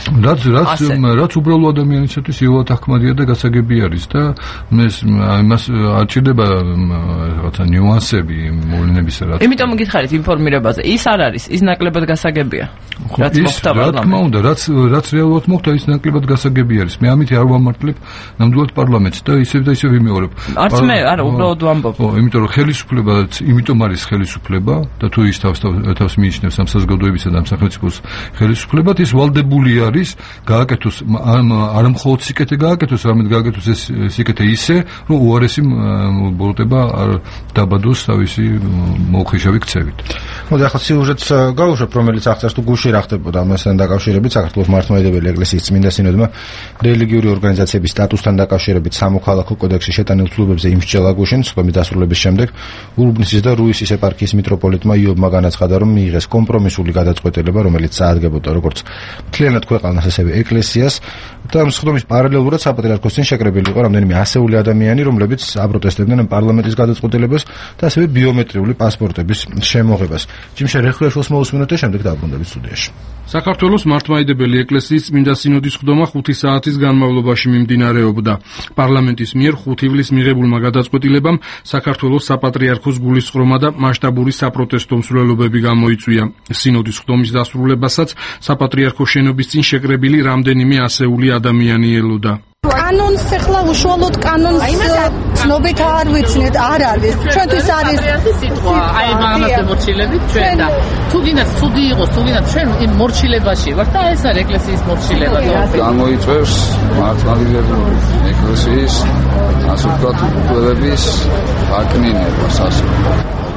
რაც უბრალო ადამიანისათვის იულად ახმადია და გასაგები არის და მას არ ჭირდება რაღაცა ნიუანსები მოვლენების რაც. იმიტომ გითხარით ინფორმირებაზე. ის არ არის, ის ნაკლებად გასაგებია. რაც მოხდა პარლამენტში. რა თქმა უნდა, რაც რეალურად მოხდა, ის ნაკლებად გასაგები არის. მე ამით არ ვამართლებ ნამდვილად პარლამენტს და ისევ ვიმეორებ. არც მე, არა, უბრალოდ ვამბობ. იმიტომ რომ ხელისუფლებაც, იმიტომ არის ხელისუფლება და თუ ის თავს მიიჩნევს ამ საზოგადოებისა და ამ სახელმწიფოს ხელისუფლებად, ის ვალდებული არის გააკეთოს არა მხოლოდ სიკეთე გააკეთოს, არამედ გააკეთოს ეს სიკეთე ისე, რომ უარესი ბოროტება არ დაბადოს თავისი მოუხიშავი ქცევით. მოდი ახლა სიუჟეტს გავუშვებ, რომელიც აღწერს თუ გუშინ რა ხდებოდა ამასთან დაკავშირებით საქართველოს მართლმადიდებელი ეკლესიის წმინდა სინოდმა რელიგიური ორგანიზაციების სტატუსთან დაკავშირებით სამოქალაქო კოდექსში შეტანილ ცვლილებებზე იმსჯელა გუშინ ცნობების დასრულების შემდეგ ურბნისის და რუისის ეპარქიის მიტროპოლიტმა იობმა განაცხადა, რომ მიიღეს კომპრომისული გადაწყვეტილება, რომელიც წაადგებოდა როგორც მთლიანად ქვეყანას, ასევე ეკლესიას და ამ სხდომის პარალელურად საპატრიარქოს წინ შეკრებილი იყო რამდენიმე ასეული ადამიანი, რომლებიც აპროტესტებდნენ პარლამენტის გადაწყვეტილებას და ასევე ბიომეტრიული პასპორტების შემოღებას. ჯიმშე რეხუაშვილს მოусმინოთ და შემდეგ დაბრუნდებით სტუდიაში. საქართველოს მართლმადიდებელი ეკლესიის წმინდა სინოდის სხდომა 5 საათის განმავლობაში მიმდინარეობდა. პარლამენტის მიერ 5 ივლისს მიღებულმა გადაწყვეტილებამ საქართველოს საპატრიარქოს გულისწყრომა და მასშტაბური საპროტესტო მსვლელობები გამოიწვია. სინოდის სხდომის დასრულებასაც საპატრიარქოს შენობის წინ შეკრებილი რამდენიმე ასეული ადამიანი ელოდა. კანონს ახლა უშუალოდ კანონს ცნობით არ ვიცნით, არ არის. ჩვენთვის არის სიტყვა, აი მაგას მორჩილებით ჩვენ და თუ გინდათ ცუდი იყოს, თუ გინდათ ჩვენ იმ მორჩილებაში ვართ და ეს არის ეკლესიის მორჩილება. გამოიწვევს მართლმადიდებელი ეკლესიის ასე ვთქვათ უფლებების აკნინება სასწრაფო.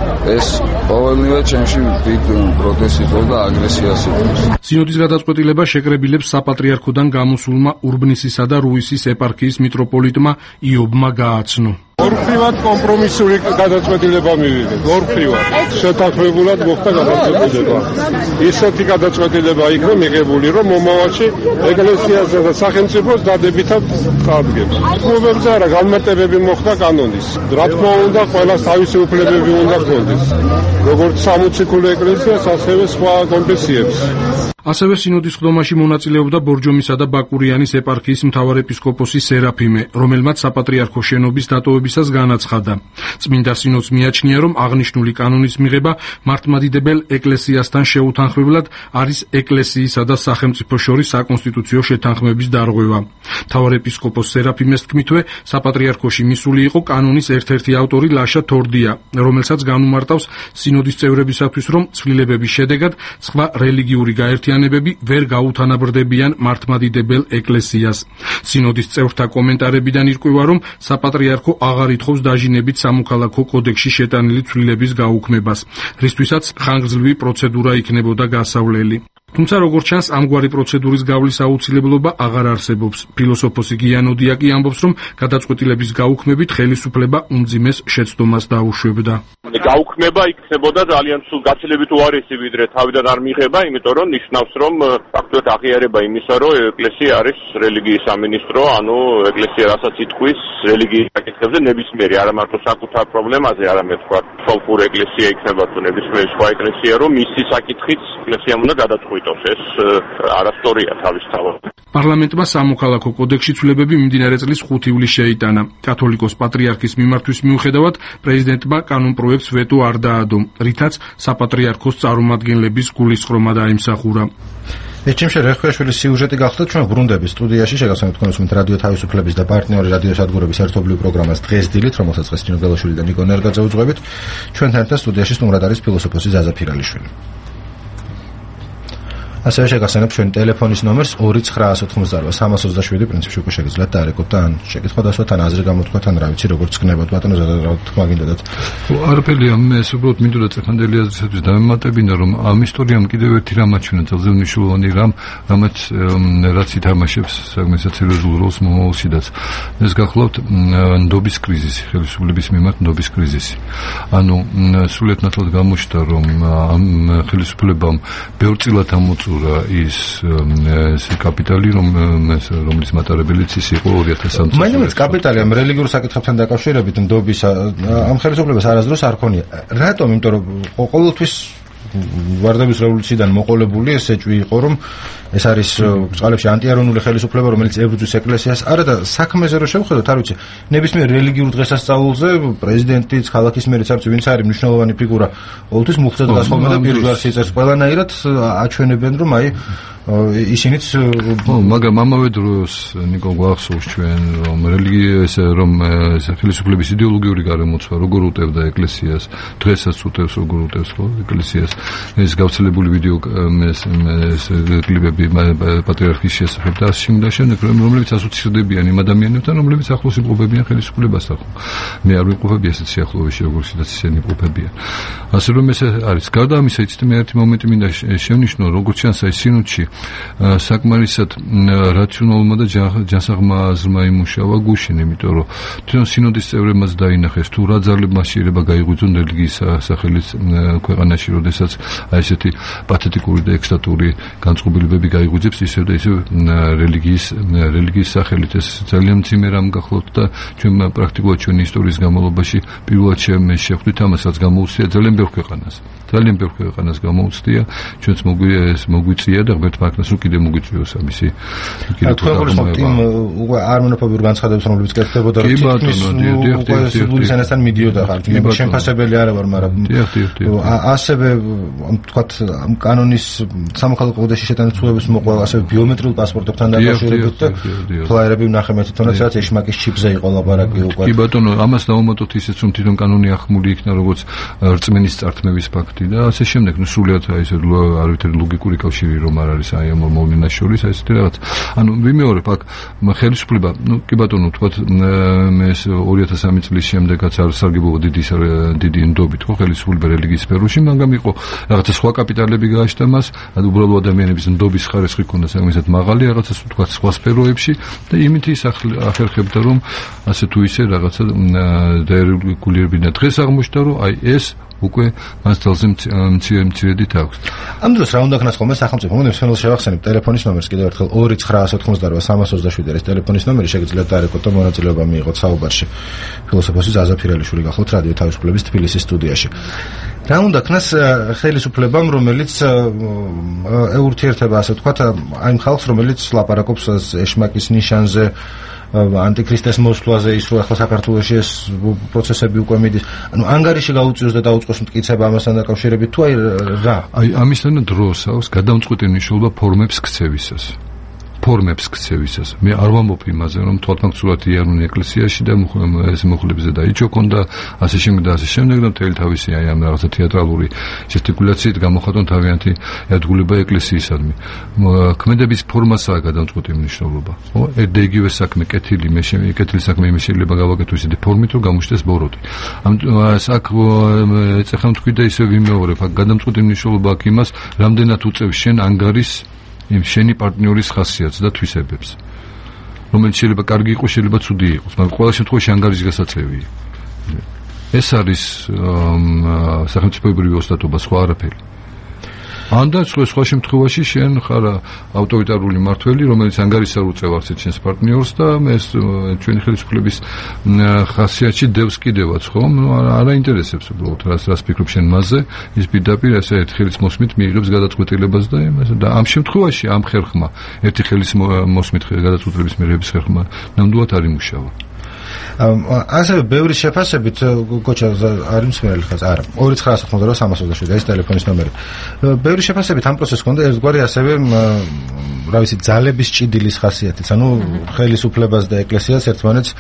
ეს ყოველივე ჩემში დიდ პროტესტს და აგრესიას იწვევს. სინოდის გადაწყვეტილება შეკრებილებს საპატრიარქოდან გამოსულმა ურბნისისა და რუისის ეპარქიის მიტროპოლიტმა იობმა გააცნო. ორფრივად კომპრომისული გადაწყვეტილება მივიღეთ. ორფრივად შეთანხმებულად მოხდა გადაწყვეტილება. ისეთი გადაწყვეტილება იქნა მიღებული, რომ მომავალში ეკლესიასა და სახელმწიფოს დადებითად წარდგება. თქმობებზე არა, განმარტებები მოხდა კანონის. რა თქმა უნდა, ყველას თავისი უფლებები უნდა ჰქონდეს. როგორც სამოციქულო ეკლესიას, ასევე სხვა კონფესიებს. ასევე სინოდის სხდომაში მონაწილეობდა ბორჯომისა და ბაკურიანის ეპარქიის მთავარეპისკოპოსი სერაფიმე, რომელმაც საპატრიარქოს შენობის დატოვებისას განაცხადა. წმინდა სინოდს მიაჩნია, რომ აღნიშნული კანონის მიღება მართლმადიდებელ ეკლესიასთან შეუთანხმებლად არის ეკლესიისა და სახელმწიფოს შორის საკონსტიტუციო შეთანხმების დარღვევა. მთავარეპისკოპოს სერაფიმეს თქმითვე, საპატრიარქოში მისული იყო კანონის ერთ-ერთი ავტორი ლაშა თორდია, რომელსაც განუმარტავს სინოდის წევრებისათვის, რომ ცვლილებების შედეგად სხვა რელიგიური გაერთიანებები ვერ გაუთანაბრდებიან მართლმადიდებელ ეკლესიას. სინოდის წევრთა კომენტარებიდან ირკვევა, რომ საპატრიარქო აღარ ითხოვს დაჟინებით სამოქალაქო კოდექსში შეტანილი ცვლილების გაუქმებას, რისთვისაც ხანგრძლივი პროცედურა იქნებოდა გასავლელი. თუმცა როგორც ჩანს, ამგვარი პროცედურის გავლის აუცილებლობა აღარ არსებობს. ფილოსოფოსი გიანოდია კი ამბობს, რომ გადაწყვეტილების გაუქმებით ხელისუფლება უმძიმეს შეცდომას დაუშვებდა. გაუქმება იქნებოდა ძალიან სულ გაცილებით უარესი ვიდრე თავიდან არ მიიღება, იმიტომ რომ ნიშნავს, რომ ფაქტობრივად აღიარება იმისა, რომ ეკლესია არის რელიგიის სამინისტრო, ანუ ეკლესია რასაც იტყვის რელიგიის საკითხებზე ნებისმიერი არა მარტო საკუთარ პრობლემაზე, არამედ თქვა თოლფურ ეკლესია იქნება თუ ნებისმიერი სხვა ეკლესია, რომ მისი საკითხიც ეკლესიამ უნდა გადაწყვიტოს. ეს არასწორია თავისთავად. პარლამენტმა სამოქალაქო კოდექსში ცვლილებები მიმდინარე წლის 5 ივლისს შეიტანა. კათოლიკოს პატრიარქის მიმართვის მიუხედავად პრეზიდენტმა კანონპროექტს ვეტო არ დაადო, რითაც საპატრიარქოს წარმომადგენლების გულისხრომა დაიმსახურა. ეჩიმშე რეხქვეშვილის სიუჟეტი გახლდათ ჩვენ ბრუნდების სტუდიაში შეგახსენებთ თქვენ უსმენთ რადიო თავისუფლების და პარტნიორი რადიო სადგურების ერთობლივ პროგრამას დღეს დილით, რომელსაც დღეს ნინო გელაშვილი და ნიკო ნერგაძე უძღვებით. ჩვენთან ერთად სტუდიაში სტუმრად არის ფილოსოფოსი ზაზა ფირალიშვილი. ასევე შეგახსენებთ ჩვენ ტელეფონის ნომერს 29988 პრინციპში უკვე შეგიძლიათ დაარეკოთ და ან შეკითხვა დასვათ, ან აზრი გამოთქვათ, ან რა ვიცი როგორც გქნებოდ ბატონო ზაზა, რა თქმა გინდათ. არაფერია, მე უბრალოდ მინდოდა წეფანდელი აზრისათვის დამემატებინა, რომ ამ ისტორიამ კიდევ ერთი რამ აჩვენა, ძალზე მნიშვნელოვანი რამ, რაც ითამაშებს საკმაოდ სერიოზულ როლს მომავალშიდაც. ეს გახლავთ ნდობის კრიზისი, ხელისუფლების მიმართ ნდობის კრიზისი. ანუ სრულიად ნათლად გამოჩნდა, რომ ამ ხელისუფლებამ ბევრწილად ამოწურა ის კაპიტალი, რომლის მატარებელიც ის იყო 2003 წელს. მაინც კაპიტალი ამ რელიგიურ საკითხებთან დაკავშირებით ნდობის ამ ხელისუფლებას არასდროს არ ქონია. რატომ? იმიტომ რომ ყოველთვის ვარდების რევოლუციიდან მოყოლებული ეს ეჭვი იყო, რომ ეს არის ბრძოლებში ანტიარონული ხელისუფლება, რომელიც ებრძვის ეკლესიას. არა და საქმეზე რო შევხედოთ, არ ვიცი, ნებისმიერ რელიგიურ დღესასწაულზე პრეზიდენტიც, ქალაქის მერიც, არ ვიცი, ვინც არის მნიშვნელოვანი ფიგურა, ყოველთვის მუხტად გასხმება და პირგვარს იწერს. ყველანაირად აჩვენებენ, რომ აი ისინიც მაგრამ ამავე დროს ნიკო გვახსოვს ჩვენ რომ ხელისუფლების იდეოლოგიური გარემოცვა როგორ უტევდა ეკლესიას, დღესაც უტევს როგორ უტევს ეკლესიას. ეს გავრცელებული ვიდეო კლიპები პატრიარქის შესახებ და ასე შემდეგ, რომლებიც ასოცირდებიან იმ ადამიანებთან, რომლებიც ახლოს იმყოფებიან ხელისუფლებასთან. მე არ ვიმყოფები ასეთ სიახლოვეში, როგორც ისიც ისინი იმყოფებიან. ასე რომ ეს არის. გარდა ამისა, იცით, მე ერთი მომენტი მინდა შევნიშნო, როგორც ჩანს აი სინოდში საკმარისად რაციონალურმა და ჯანსაღმა აზრმა იმუშავა გუშინ, იმიტომ რომ თვითონ სინოდის წევრებმაც დაინახეს თუ რა ძალებმა შეიძლება გაიღვიძონ რელიგიის სახელით ქვეყანაში, როდესაც აი ესეთი პათეტიკური და ექსტატური განწყობილებები გაიღვიძებს ისევ და ისევ რელიგიის სახელით. ეს ძალიან მძიმე რამ გახლავთ და ჩვენ პრაქტიკულად ჩვენი ისტორიის განმავლობაში პირველად შევხვდით ამას, რაც გამოუცდია ძალიან ბევრ ქვეყანას გამოუცდია, ჩვენც მოგვიწია და ღმერთმა აქნას რომ კიდე მოგვიწვიოს ამისი. თქვენ უკვე არ მონოფობიურ განცხადებებს, რომლებიც კეთდებოდა, რომ სულისანასთან მიდიოდა ხარ. შემფასებელი არა ვარ, მაგრამ ასევე თქვათ ამ კანონის სამოქალაქო კოდექსში შეტანის ცვლილების მოყვა, ასევე ბიომეტრიულ პასპორტებთან დაკავშირებით და ფლაიერები ვნახე თვითონაც, რაც ეშმაკის ჩიპზე იყო ლაპარაკი უკვე. კი ბატონო, ამას დავუმატოთ ისეც, რომ თვითონ კანონი ახმული იქნა როგორც რწმენის წართმევის ფაქტი და ასე შემდეგ. ნუ სრულიად აი ეს არავითარი ლოგიკური კავშირი რომ არ არის აი ამ მოვლენას შორის, აი ესეთი რაღაც. ანუ ვიმეორებ აქ ხელისუფლება, ნუ კი ბატონო, თქვათ მე 2003 წლის შემდეგაც არ სარგებლობა დიდი ნდობით ხო ხელისუფლება რელიგიის სფეროში, მაგრამ იყო რაღაცა სხვა კაპიტალები გააჩნდა მას, უბრალო ადამიანების ნდობის ხარისხი ქონდა საკმაოდ მაღალი რაღაცა თქვათ სხვა სფეროებში და იმით ის ახერხებდა რომ ასე თუ ისე რაღაცა დარეგულირებინა. დღეს აღმოჩნდა რომ აი ეს უკვე მას ძალზე მცირედით აქვს. ამ დროს რა უნდა ქნას ხოლმე სახელმწიფო? მე მსმენელს შევახსენებ ტელეფონის ნომერს კიდევ ერთხელ 29988 327 ტელეფონის ნომერი, შეგიძლიათ დაარეკოთ და მონაწილეობა მიიღოთ საუბარში. ფილოსოფოსი ზაზა ფირალიშვილი გახლავთ რადიო თავისუფლების თბილისის სტუდიაში. რა უნდა ქნას ხელისუფლებამ, რომელიც ეურთიერთება, ასე ვთქვათ, აი იმ ხალხს, რომელიც ლაპარაკობს ეშმაკის ნიშანზე, ანტიქრისტეს მოსვლაზე, ის რომ ახლა საქართველოში ეს პროცესები უკვე მიდის. ანუ ანგარიში გაუწიოს და დაუწყოს მტკიცება ამასთან დაკავშირებით თუ აი რა? აი ამისთან დროს აქვს გადამწყვეტი მნიშვნელობა ფორმებს ქცევისას. მე არ ვამბობ იმაზე, რომ თვალთანცულად იარონ ეკლესიაში და ეს მუხლებზე დაიჩოქონ და ასე შემდეგ და მთელი თავისი აი ამ რაღაცა თეატრალური ჟესტიკულაციით გამოხატონ თავიანთი ერთგულება ეკლესიისადმი. ქმედების ფორმასაა გადამწყვეტი მნიშვნელობა. ხო? ერთ იგივე საქმე კეთილი საქმე მე შეიძლება გავაკეთო ისეთი ფორმით, რომ გამოჩნდეს ბოროტი. აქ ეხლა თქვი და ისე ვიმეორებ, აქ გადამწყვეტი მნიშვნელობა აქვს იმას, რამდენად უწევს შენ ანგარის იმ შენი პარტნიორის ხასიათს და თვისებებს, რომელიც შეიძლება კარგი იყოს, შეიძლება ცუდი იყოს, მაგრამ ყველა შემთხვევაში ანგარის გასაწევია. ეს არის სახელმწიფოებრივი ოსტატობა, სხვა არაფერი. ანდა სხვა შემთხვევაში შენ ხარ ავტორიტარული მმართველი, რომელიც ანგარიშს არ უწევს ჩვენს პარტნიორს და ეს ჩვენი ხელისუფლების ხასიათში დევს კიდევაც, ხომ? არა ინტერესებს უბრალოდ რას ფიქრობ შენ მასზე, ის პირდაპირ ასე ერთ ხელის მოსმით მიიღებს გადაწყვეტილებას და ამ შემთხვევაში ამ ხერხმა ერთი ხელის მოსმით გადაწყვეტილების მიღების ხერხმა ნამდვილად არ იმუშავა. ასევე ბევრი შეფასებით გოჩა არ იმსმენელი ხაზ არა 2988 ეს ტელეფონის ნომერი ბევრი შეფასებით ამ პროცესს ჰქონდა ერთგვარი ასევე რა ვიცი ძალების ჭიდილის ხასიათიც ანუ ხელისუფლებას და ეკლესიას ერთმანეთს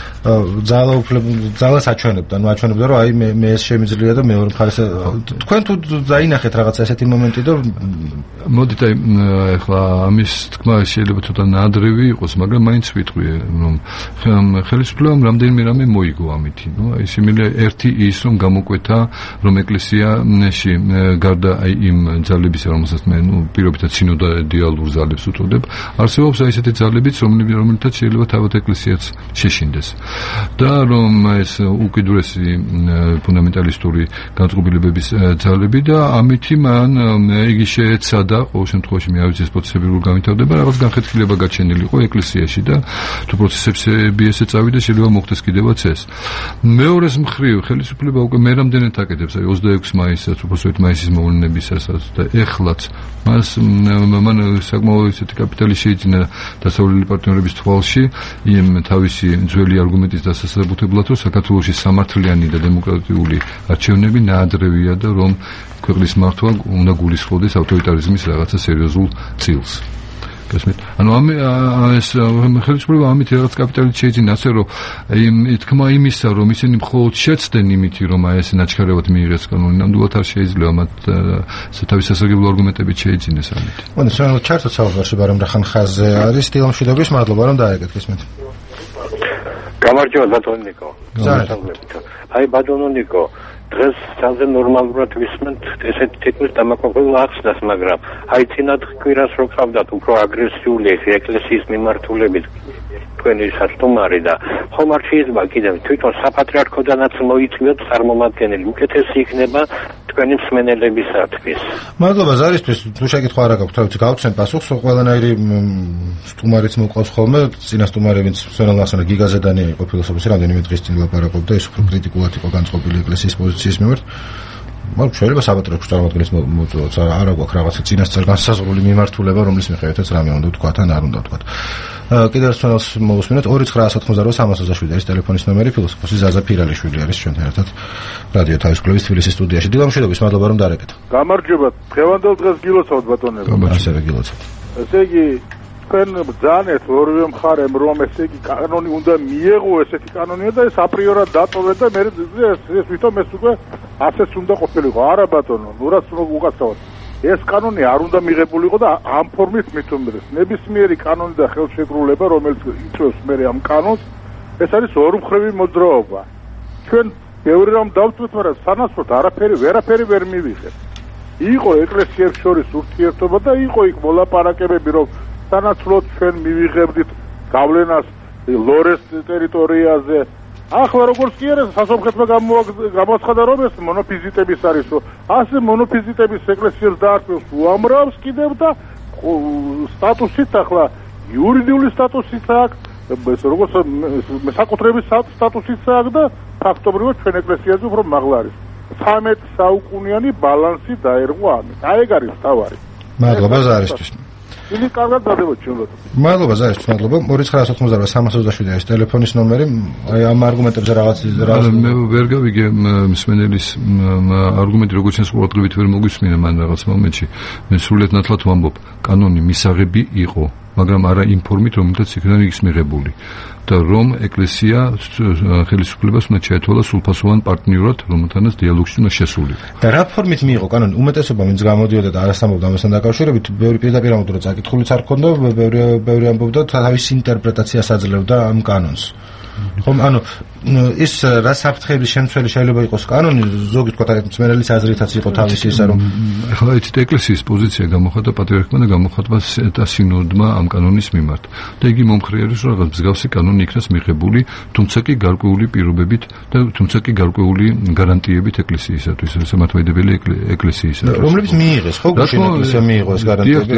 ძალას აჩვენებდა ანუ აჩვენებდა რომ აი მე ეს შემიძლია და მეორე მხარეს თქვენ თუ დაინახეთ რაღაცა ესეთი მომენტი და მოდით აი ახლა ამის თქმა შეიძლება ცოტა ნადრევი იყოს მაგრამ მაინც ვიტყვი რომ ხელისუფლებამ რამდენიმე რამე მოიგო ამით ნუ აი სიმილე ერთი ის რომ გამოკვეთა რომ ეკლესიაში გარდა აი იმ ძალების რომელსაც მე ნუ პირობითად სინოდალურ ძალებს უწოდებ არსებობს აი ესეთი ძალებიც რომელთაც შეიძლება თავად ეკლესიაც შეშინდეს და რომ ეს უკიდურესი ფუნდამენტალისტური განწყობილებების ძალები და ამითი მან იგი შეეცადა ყოველ შემთხვევაში მე არ ვიცი ეს პროცესები როგორ გამთავრდება რაღაც განხეთქილება გაჩენილიყო ეკლესიაში და თუ პროცესები ესე წავიდა შეიძლება მოხდეს კიდევაც ეს მეორეს მხრივ ხელისუფლება უკვე მე რამდენად აკეთებს აი 26 მაისს უბრალოდ მაისის მოვლენებისასაც და ეხლაც მან საკმაოდ ისეთი კაპიტალი შეიძინა დასავლელი პარტნიორების თვალში იმ თავისი ძველი არგუმენტის დასასრულებლად რომ საქართველოში სამართლიანი და დემოკრატიული არჩევნები ნაადრევია და რომ ქვეყნის მართვა უნდა გულისხმობდეს ავტორიტარიზმის რაღაცა სერიოზულ წილს. ანუ ეს ხელისუფლება ამით რაღაც კაპიტალით შეიძინა ასე რომ თქმა იმისა რომ ისინი მხოლოდ შეცდნენ იმითი რომ აი ეს ნაჩქარევად მიიღეს კანონი ნამდვილად არ შეიძლება მათ თავის სასარგებლო არგუმენტებით შეიძინეს ამით. ანუ შეიძლება ჩართოთ საუბარში ბარემ რახან ხაზზე არის სტილომშვიდობის მადლობა რომ დაეკეთ გისმენთ. გამარჯობა ბატონო ნიკო. აი ბატონო ნიკო დღეს ძალზე ნორმალურად ვისმენთ ესეთ თითქმის დამაკმაყოფილ ახსნას მაგრამ აი წინა კვირას რო ყავდათ უფრო აგრესიული ეკლესიის მიმართულებით თქვენი სასტუმარი და ხომ არ შეიძლება კიდევ თვითონ საპატრიარქოდანაც მოიწვიოთ წარმომადგენელი უკეთესი იქნება თქვენი მსმენელებისათვის. მადლობა ზარისთვის თუ შეკითხვა არ აქვს თავით გავცენ პასუხს ყველანაირი სტუმარიც მოყავს ხოლმე წინა სტუმარი ვინც სვენელასანა გიგაზედანი იყო ფილოსოფოსი რამდენიმე დღის წინ ლაპარაკობდა ის უფრო კრიტიკულად იყო განწყობილი ეკლესიის პოზიციის მიმართ მაგრამ შეიძლება საპატრიარქოს წარმომადგენლის მოწვევაც არ აქვს რაღაცა წინასწარ განსაზღვრული მიმართულება რომლის მიხედვითაც რამე უნდა თქვა ან არ უნდა თქვა კიდევ სვენელს მოვუსმინოთ 2988 ეს ტელეფონის ნომერი ფილოსოფოსი ზაზა ფირალიშვილი არის ჩვენთან ერთად რადიო თავისუფლების თბილისის სტუდიაში დილამშვიდობის მადლობა რომ დაარეკეთ გამარჯობა დღევანდელ დღეს გილოცავთ ბატონებო ასევე გილოცავთ ესე იგი თქვენ ბრძანეთ ორივე მხარემ რომ ესე იგი კანონი უნდა მიეღო ესეთი კანონია და ეს აპრიორად დატოვეთ და მე ეს ვითომ ეს უკვე ასეც უნდა ყოფილიყო არა ბატონო ნურაც უკაცრავად ეს კანონი არ უნდა მიღებულიყო და ამ ფორმით მithumდეს ნებისმიერი კანონი და ხელშეკრულება რომელიც იწვევს მე ამ კანონს ეს არის ორმხრივი მოძრაობა ჩვენ ბევრი რამ დავწვეთ მაგრამ სანაცვლოდ ვერაფერი ვერ მივიღეთ იყო ეკლესიებს შორის ურთიერთობა და იყო იქ მოლაპარაკებები რომ სანაცვლოდ ჩვენ მივიღებდით გავლენას ლორეს ტერიტორიაზე ახლა როგორც კი არა სასამართლოებმა გამოაცხადა რომ ეს მონოფიზიტების არის რომ ასე მონოფიზიტების ეკლესიას დაარქვეს უამრავს კიდევ და სტატუსით ახლა იურიდიული სტატუსით აქვს ეს როგორც საკუთრების სტატუსით აქვს და ფაქტობრივად ჩვენ ეკლესიაზე უფრო მაღლა არის 13 საუკუნიანი ბალანსი დაერღვა ამით აი ეგ არის თავარი მადლობა ზარისთვის იგი კარგად დადებოთ ჩვენად. მადლობა ზარისთვის, მადლობა. 2988 ეს ტელეფონის ნომერი. აი ამ არგუმენტებზე რაღაც მე ვერ გავიგე მსმენელის არგუმენტი როგორც ეს ყურადღებით ვერ მოგვისმინა მან რაღაც მომენტში. მე სულეთ ნათლად ვამბობ, კანონი მისაღები იყო, მაგრამ არა იმ ფორმით, რომელთაც იქნა ის მიღებული. და რომ ეკლესია ხელისუფლებას უნდა შეეთვალა სრულფასოვან პარტნიორად, რომელთანაც დიალოგში უნდა შესულიყო. და რა ფორმით მიიღო კანონი? უმეტესობა ვინც გამოდიოდა და არასამბობდა ამასთან დაკავშირებით, ბევრი პირდაპირ ამბობდა, წაკითხულიც არ ქონდა, ბევრი ამბობდა თავის ინტერპრეტაციას აძლევდა ამ კანონს. ხომ ანუ ის რა საფრთხების შემცველი შეიძლება იყოს კანონი, ზოგი თქვა მწმენელის აზრითაც იყო თავისი ისა რომ ახლა იცით ეკლესიის პოზიცია გამოხატა პატრიარქმა და გამოხატა სინოდმა ამ კანონის მიმართ. და იგი მომხრეებს რომ რაღაც მსგავსი კანონი იქნას მიღებული, თუმცა კი გარკვეული პირობებით და თუმცა კი გარკვეული გარანტიებით ეკლესიისათვის, სამართლმადიდებელი ეკლესიისათვის. რომლებიც მიიღეს, ხო, გუშინ ეკლესია მიიღო ეს გარანტიები,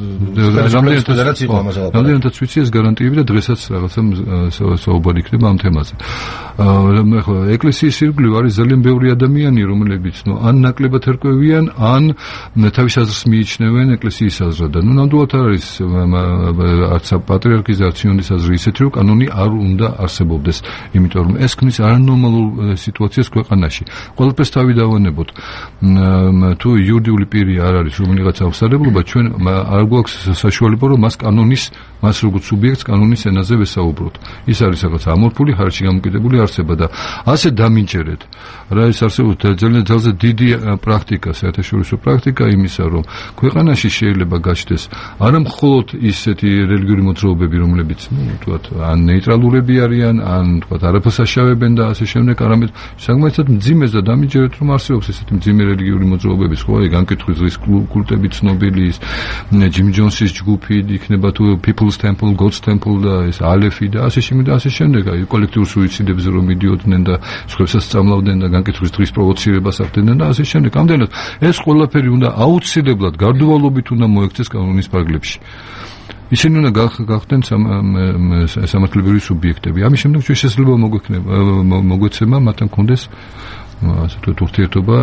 რამდენადაც ვიცი ეს გარანტიები და დღესაც რაღაცა საუბარი იქნება ამ თემაზე. ახლა ეკლესიის ირგვლივ არის ძალიან ბევრი ადამიანი, რომლებიც ან ნაკლებად ერკვევიან, ან თავის აზრს მიიჩნევენ ეკლესიის აზრად. ნამდვილად არის არც პატრიარქის და არც სინოდის აზრი ისეთი, რომ კანონი არ უნდა არსებობდეს, იმიტომ რომ ეს ქმნის არანორმალურ სიტუაციას ქვეყანაში. ყველაფერს თავი დავანებოთ. თუ იურიდიული პირი არ არის რომელიღაც ავსარებლობა, ჩვენ არ გვაქვს საშუალება, რომ მას როგორც სუბიექტს კანონის ენაზე ვესაუბროთ. ის არის რაღაც ამორფული, ხარჯი გამოკიდებული არსება და ასე დამინჯერეთ. რა ეს არსებობს ძალიან დიდი პრაქტიკა, საერთაშორისო პრაქტიკა იმისა, რომ ქვეყანაში შეიძლება გაჩნდეს არა მხოლოდ ისეთი რელიგიური მოძრაობები, რომლებიც თქვათ ან ნეიტრალურები არიან, ან თქვათ არაფერს აშავებენ და ასე შემდეგ, არამედ საკმაოდ მძიმეს და დამინჯერეთ, რომ არსებობს ესეთი მძიმე რელიგიური მოძრაობები, სხვა განკითხვის ზღვის კულტები ცნობილი ის ჯიმ ჯონსის ჯგუფი იქნება თუ People's Temple, God's Temple და ეს ალეფი და ასე შემდეგ, აი კოლექტიურ სუიციდებზე რომ მიდიოდნენ და სხვებსაც სწამლავდნენ და განკითხვის დღის პროვოცირებას ახდენდნენ და ასე შემდეგ. ამდენად ეს ყველაფერი უნდა აუცილებლად გარდავალობით უნდა მოექცეს კანონის ფარგლებში. ისინი უნდა გახდნენ სამართლებრივი სუბიექტები. ამის შემდეგ ჩვენ შესაძლოა მოგვეცემა მათთან კონდეს ასე თუ ურთიერთობა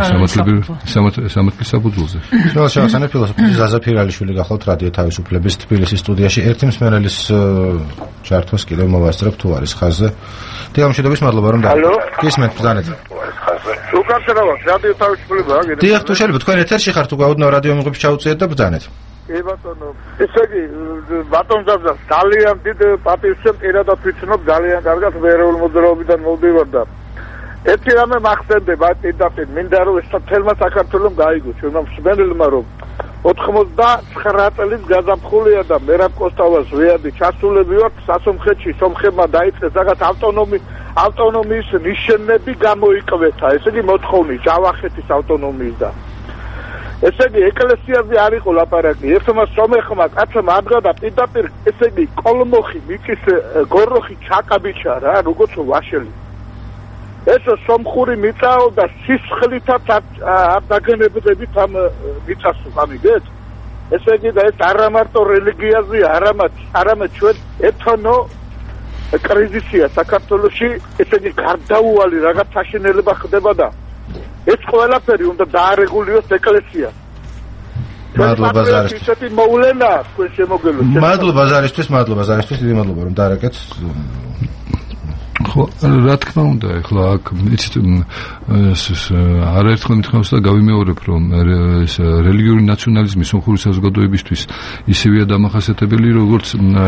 სამართლის საფუძველზე. შუა შევახსენე ფილოსოფი ზაზა ფირალიშვილი გახლავთ რადიო თავისუფლების თბილისის სტუდიაში. ერთი მსმენელის ჩართვას კიდევ მოვასწრებ თუ არის ხაზზე. დიახმშვიდობის მადლობა რომ გისმენთ ბრძანეთ. უკაცრავად რადიო თავისუფლება გიდე. დიახ, თუ შეიძლება თქვენ ეთერში ხართ, უკაუდნო რადიო მიღებს ჩაუწიეთ და ბრძანეთ. კი ბატონო. ესე იგი ბატონ ზაზა ძალიან დიდ პატივს პირადად ვიცნობ, ძალიან კარგად ეროვნულ მოძრაობიდან მოვდივარ და ერთი რამე მახსენდება პირდაპირ მინდა რომ ეს თელმა საქართველოს გაიგო ჩვენმა მსმენელმა რომ 99 წლის გაზაფხულია და მერაბ კოსტავას ვეადი ჩასულები ვართ სასომხეთში სომხებმა დაიწყეს რაღაც ავტონომიის ნიშნები გამოიკვეთა ესე იგი მოთხოვნი ჯავახეთის ავტონომიის და ესე იგი ეკლესიაზე არ იყო ლაპარაკი ერთმა სომეხმა კაცმა ამგადა პირდაპირ ესე იგი კოლმოხი მიწის გოროხი ჩაკაბიჩა რა როგორც ვაშელი ეს სომხური მიწაო და სისხლითაც არ დაგენებდებით ამ მიწას ამიგეთ ესე იგი და ეს არა მარტო რელიგიაზე არამედ ჩვენ ეთნო კრიზისია საქართველოში ესე იგი გარდაუვალი რაღაც საშინელება ხდება და ეს ყველაფერი უნდა დაარეგულიოს ეკლესია მადლობა ზარისთვის ისეთი მოვლენა თქვენ შემოგელოთ მადლობა ზარისთვის დიდი მადლობა რომ დაარეკეთ ხო რა თქმა უნდა ეხლა აქ იცით არაერთხელ მითხრავს და გავიმეორებ რომ რელიგიური ნაციონალიზმი სომხური საზოგადოებისთვის ისევია დამახასიათებელი როგორც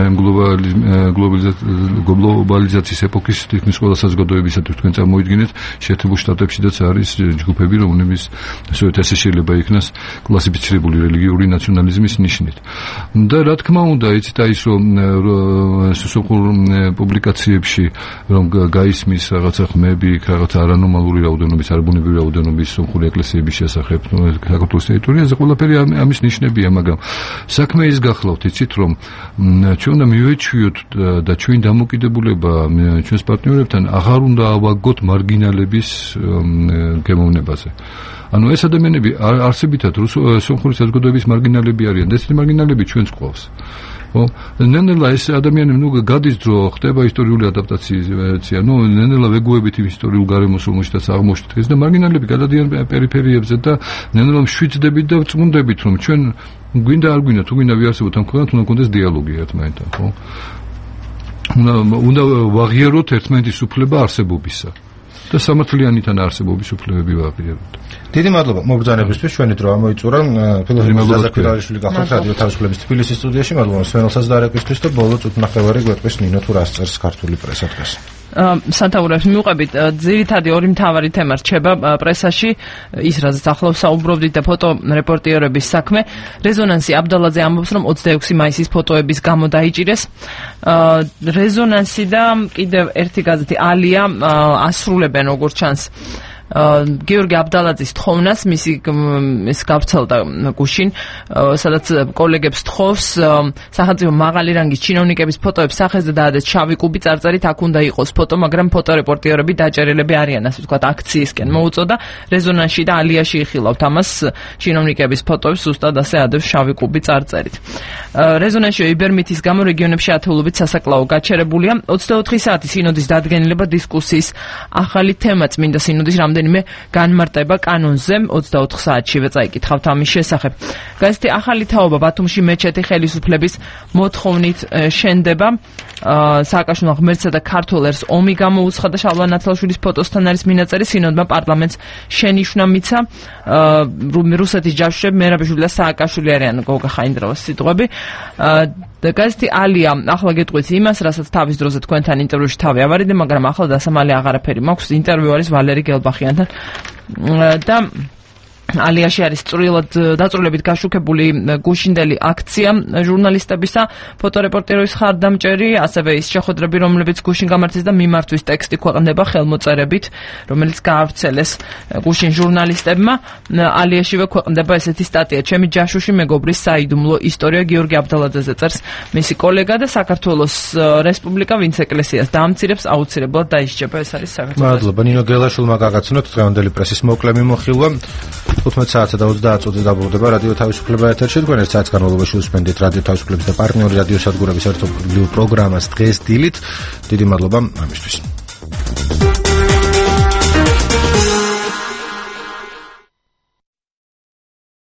გლობალიზაციის ეპოქის თითქმის ყველა საზოგადოებისათვის თქვენ წარმოიდგინეთ შეერთებულ შტატებშიც არის ჯგუფები რომლებიც ასე შეიძლება იქნას კლასიფიცირებული რელიგიური ნაციონალიზმის ნიშნით და რა თქმა უნდა იცით აი ის რომ სომხურ პუბლიკაციებში რომ გაისმის რაღაცა ხმები, რაღაცა არანორმალური რაოდენობის, არბუნებრივი რაოდენობის სომხური ეკლესიების შესახებ საქართველოს ტერიტორიაზე, ყველაფერი ამის ნიშნებია, მაგრამ საქმე ის გახლავთ, იცით რომ ჩვენ უნდა მივეჩვიოთ და ჩვენი დამოკიდებულება ჩვენს პარტნიორებთან აღარ უნდა ავაგოთ მარგინალების გემოვნებაზე. ანუ ეს ადამიანები არსებითად სომხური საზოგადოების მარგინალები არიან, და ესეთი მარგინალები ჩვენს ყავს. ხო ნენელა ეს ადამიანები გადის დრო ხდება ისტორიული ადაპტაცია ნენელა ვეგუებით იმ ისტორიულ გარემოს რომელშიც აღმოჩნდეთ და მარგინალები გადადიან პერიფერიებზე და ნენელა მშვიდდებით და წმუნდებით რომ ჩვენ გვინდა არ გვინდა თუ გვინდა ვიარსებოთ ამ ქვეყანას უნდა გქონდეს დიალოგი ერთმანეთთან ხო უნდა ვაღიაროთ ერთმანეთის უფლება არსებობისა და სამართლიანიდან არსებობის უფლებები ვაღიაროთ დიდი მადლობა მობრძანებისთვის ჩვენი დრო ამოიწურა ფილოსოფი ზაზა ფირალიშვილი გახლავთ რადიო თავისუფლების თბილისის სტუდიაში მადლობა მსმენელსაც და არაკვისთვის და ბოლო წუთნახევარი გვეტყვის ნინო თუ რას წერს ქართული პრესა დღეს სანტაურებს მივყვებით, ძირითადი ორი მთავარი თემა რჩება პრესაში, ის რაზეც ახლა საუბრობდით და ფოტორეპორტიორების საქმე. რეზონანსი აბდალაძე ამბობს, რომ 26 მაისის ფოტოების გამო დაიჭირეს. რეზონანსი და კიდევ ერთი გაზეთი ალია ასრულებენ როგორც ჩანს გიორგი აბდალაძის თხოვნას, მისი ეს გავრცელდა გუშინ, სადაც კოლეგებს თხოვს სახელმწიფო მაღალი რანგის ჩინოვნიკების ფოტოებს სახეს და დაადეთ შავი კუბი წარწერით აქ უნდა იყოს ფოტო, მაგრამ ფოტორეპორტიორები დაჭერილები არიან, ასე ვთქვათ, აქციისკენ მოუწოდა. რეზონანსში და ალიაში იხილავთ ამას, ჩინოვნიკების ფოტოებს ზუსტად ასე ადევს შავი კუბი წარწერით. რეზონანსში იბერმითის გამო რეგიონებში ათეულობით სასაკლაო გაჩერებულია. 24 საათი სინოდის დადგენილება დისკუსიის ახალი თემა წმინდა სინოდის რამდენიმე განმარტება კანონზე 24 საათშივე წაიკითხავთ ამის შესახებ. გაზეთი ახალი თაობა ბათუმში მეჩეთი ხელისუფლების მოთხოვნით შენდება. სააკაშვილო ღმერთსა და ქართველ ერს ომი გამოუცხადა. შალვა ნათელაშვილის ფოტოსთან არის მინაწერი. სინოდმა პარლამენტს შენიშვნა მიცა. რუსეთის ჯაშუში მერაბიშვილი და სააკაშვილი არიან გოგა ხაინდრავას სიტყვები. გაზეთი ალია ახლა გეტყვით იმას, რასაც თავის დროზე თქვენთან ინტერვიუში თავი ავარიდე, მაგრამ ახლა დასამალე აღარაფერი მაქვს. ინტერვიუ არის ვალერი გელბახიანთან და ალიაში არის დაწვრილებით გაშუქებული გუშინდელი აქცია ჟურნალისტებისა, ფოტორეპორტიორების ხარდამჭერი, ასევე ის შეხვედრები, რომლებიც გუშინ გამართეს და მიმართვის ტექსტი ქვეყნდება ხელმოწერებით, რომელიც გაავრცელეს გუშინ ჟურნალისტებმა. ალიაშივე ქვეყნდება ესეთი სტატია: ჩემი ჯაშუში მეგობრის საიდუმლო ისტორია. გიორგი აბდალაძეზე წერს მისი კოლეგა და საქართველოს რესპუბლიკა, ვინც ეკლესიას დაამცირებს, აუცილებლად დაისჯება. ეს არის საქართველოს. მადლობა ნინო გელაშვილმა გაგაცნოთ დღევანდელი პრესის მოკლე მიმოხილვა. 15 საათსა და 20 წუთზე დაბრუნდება რადიო თავისუფლება ეთერში. თქვენ ერთ საათს განმავლობაში უსმენთ რადიო თავისუფლების და პარტნიორი რადიო სადგურების ერთობლივ პროგრამას დღეს დილით. დიდი მადლობა ამისთვის.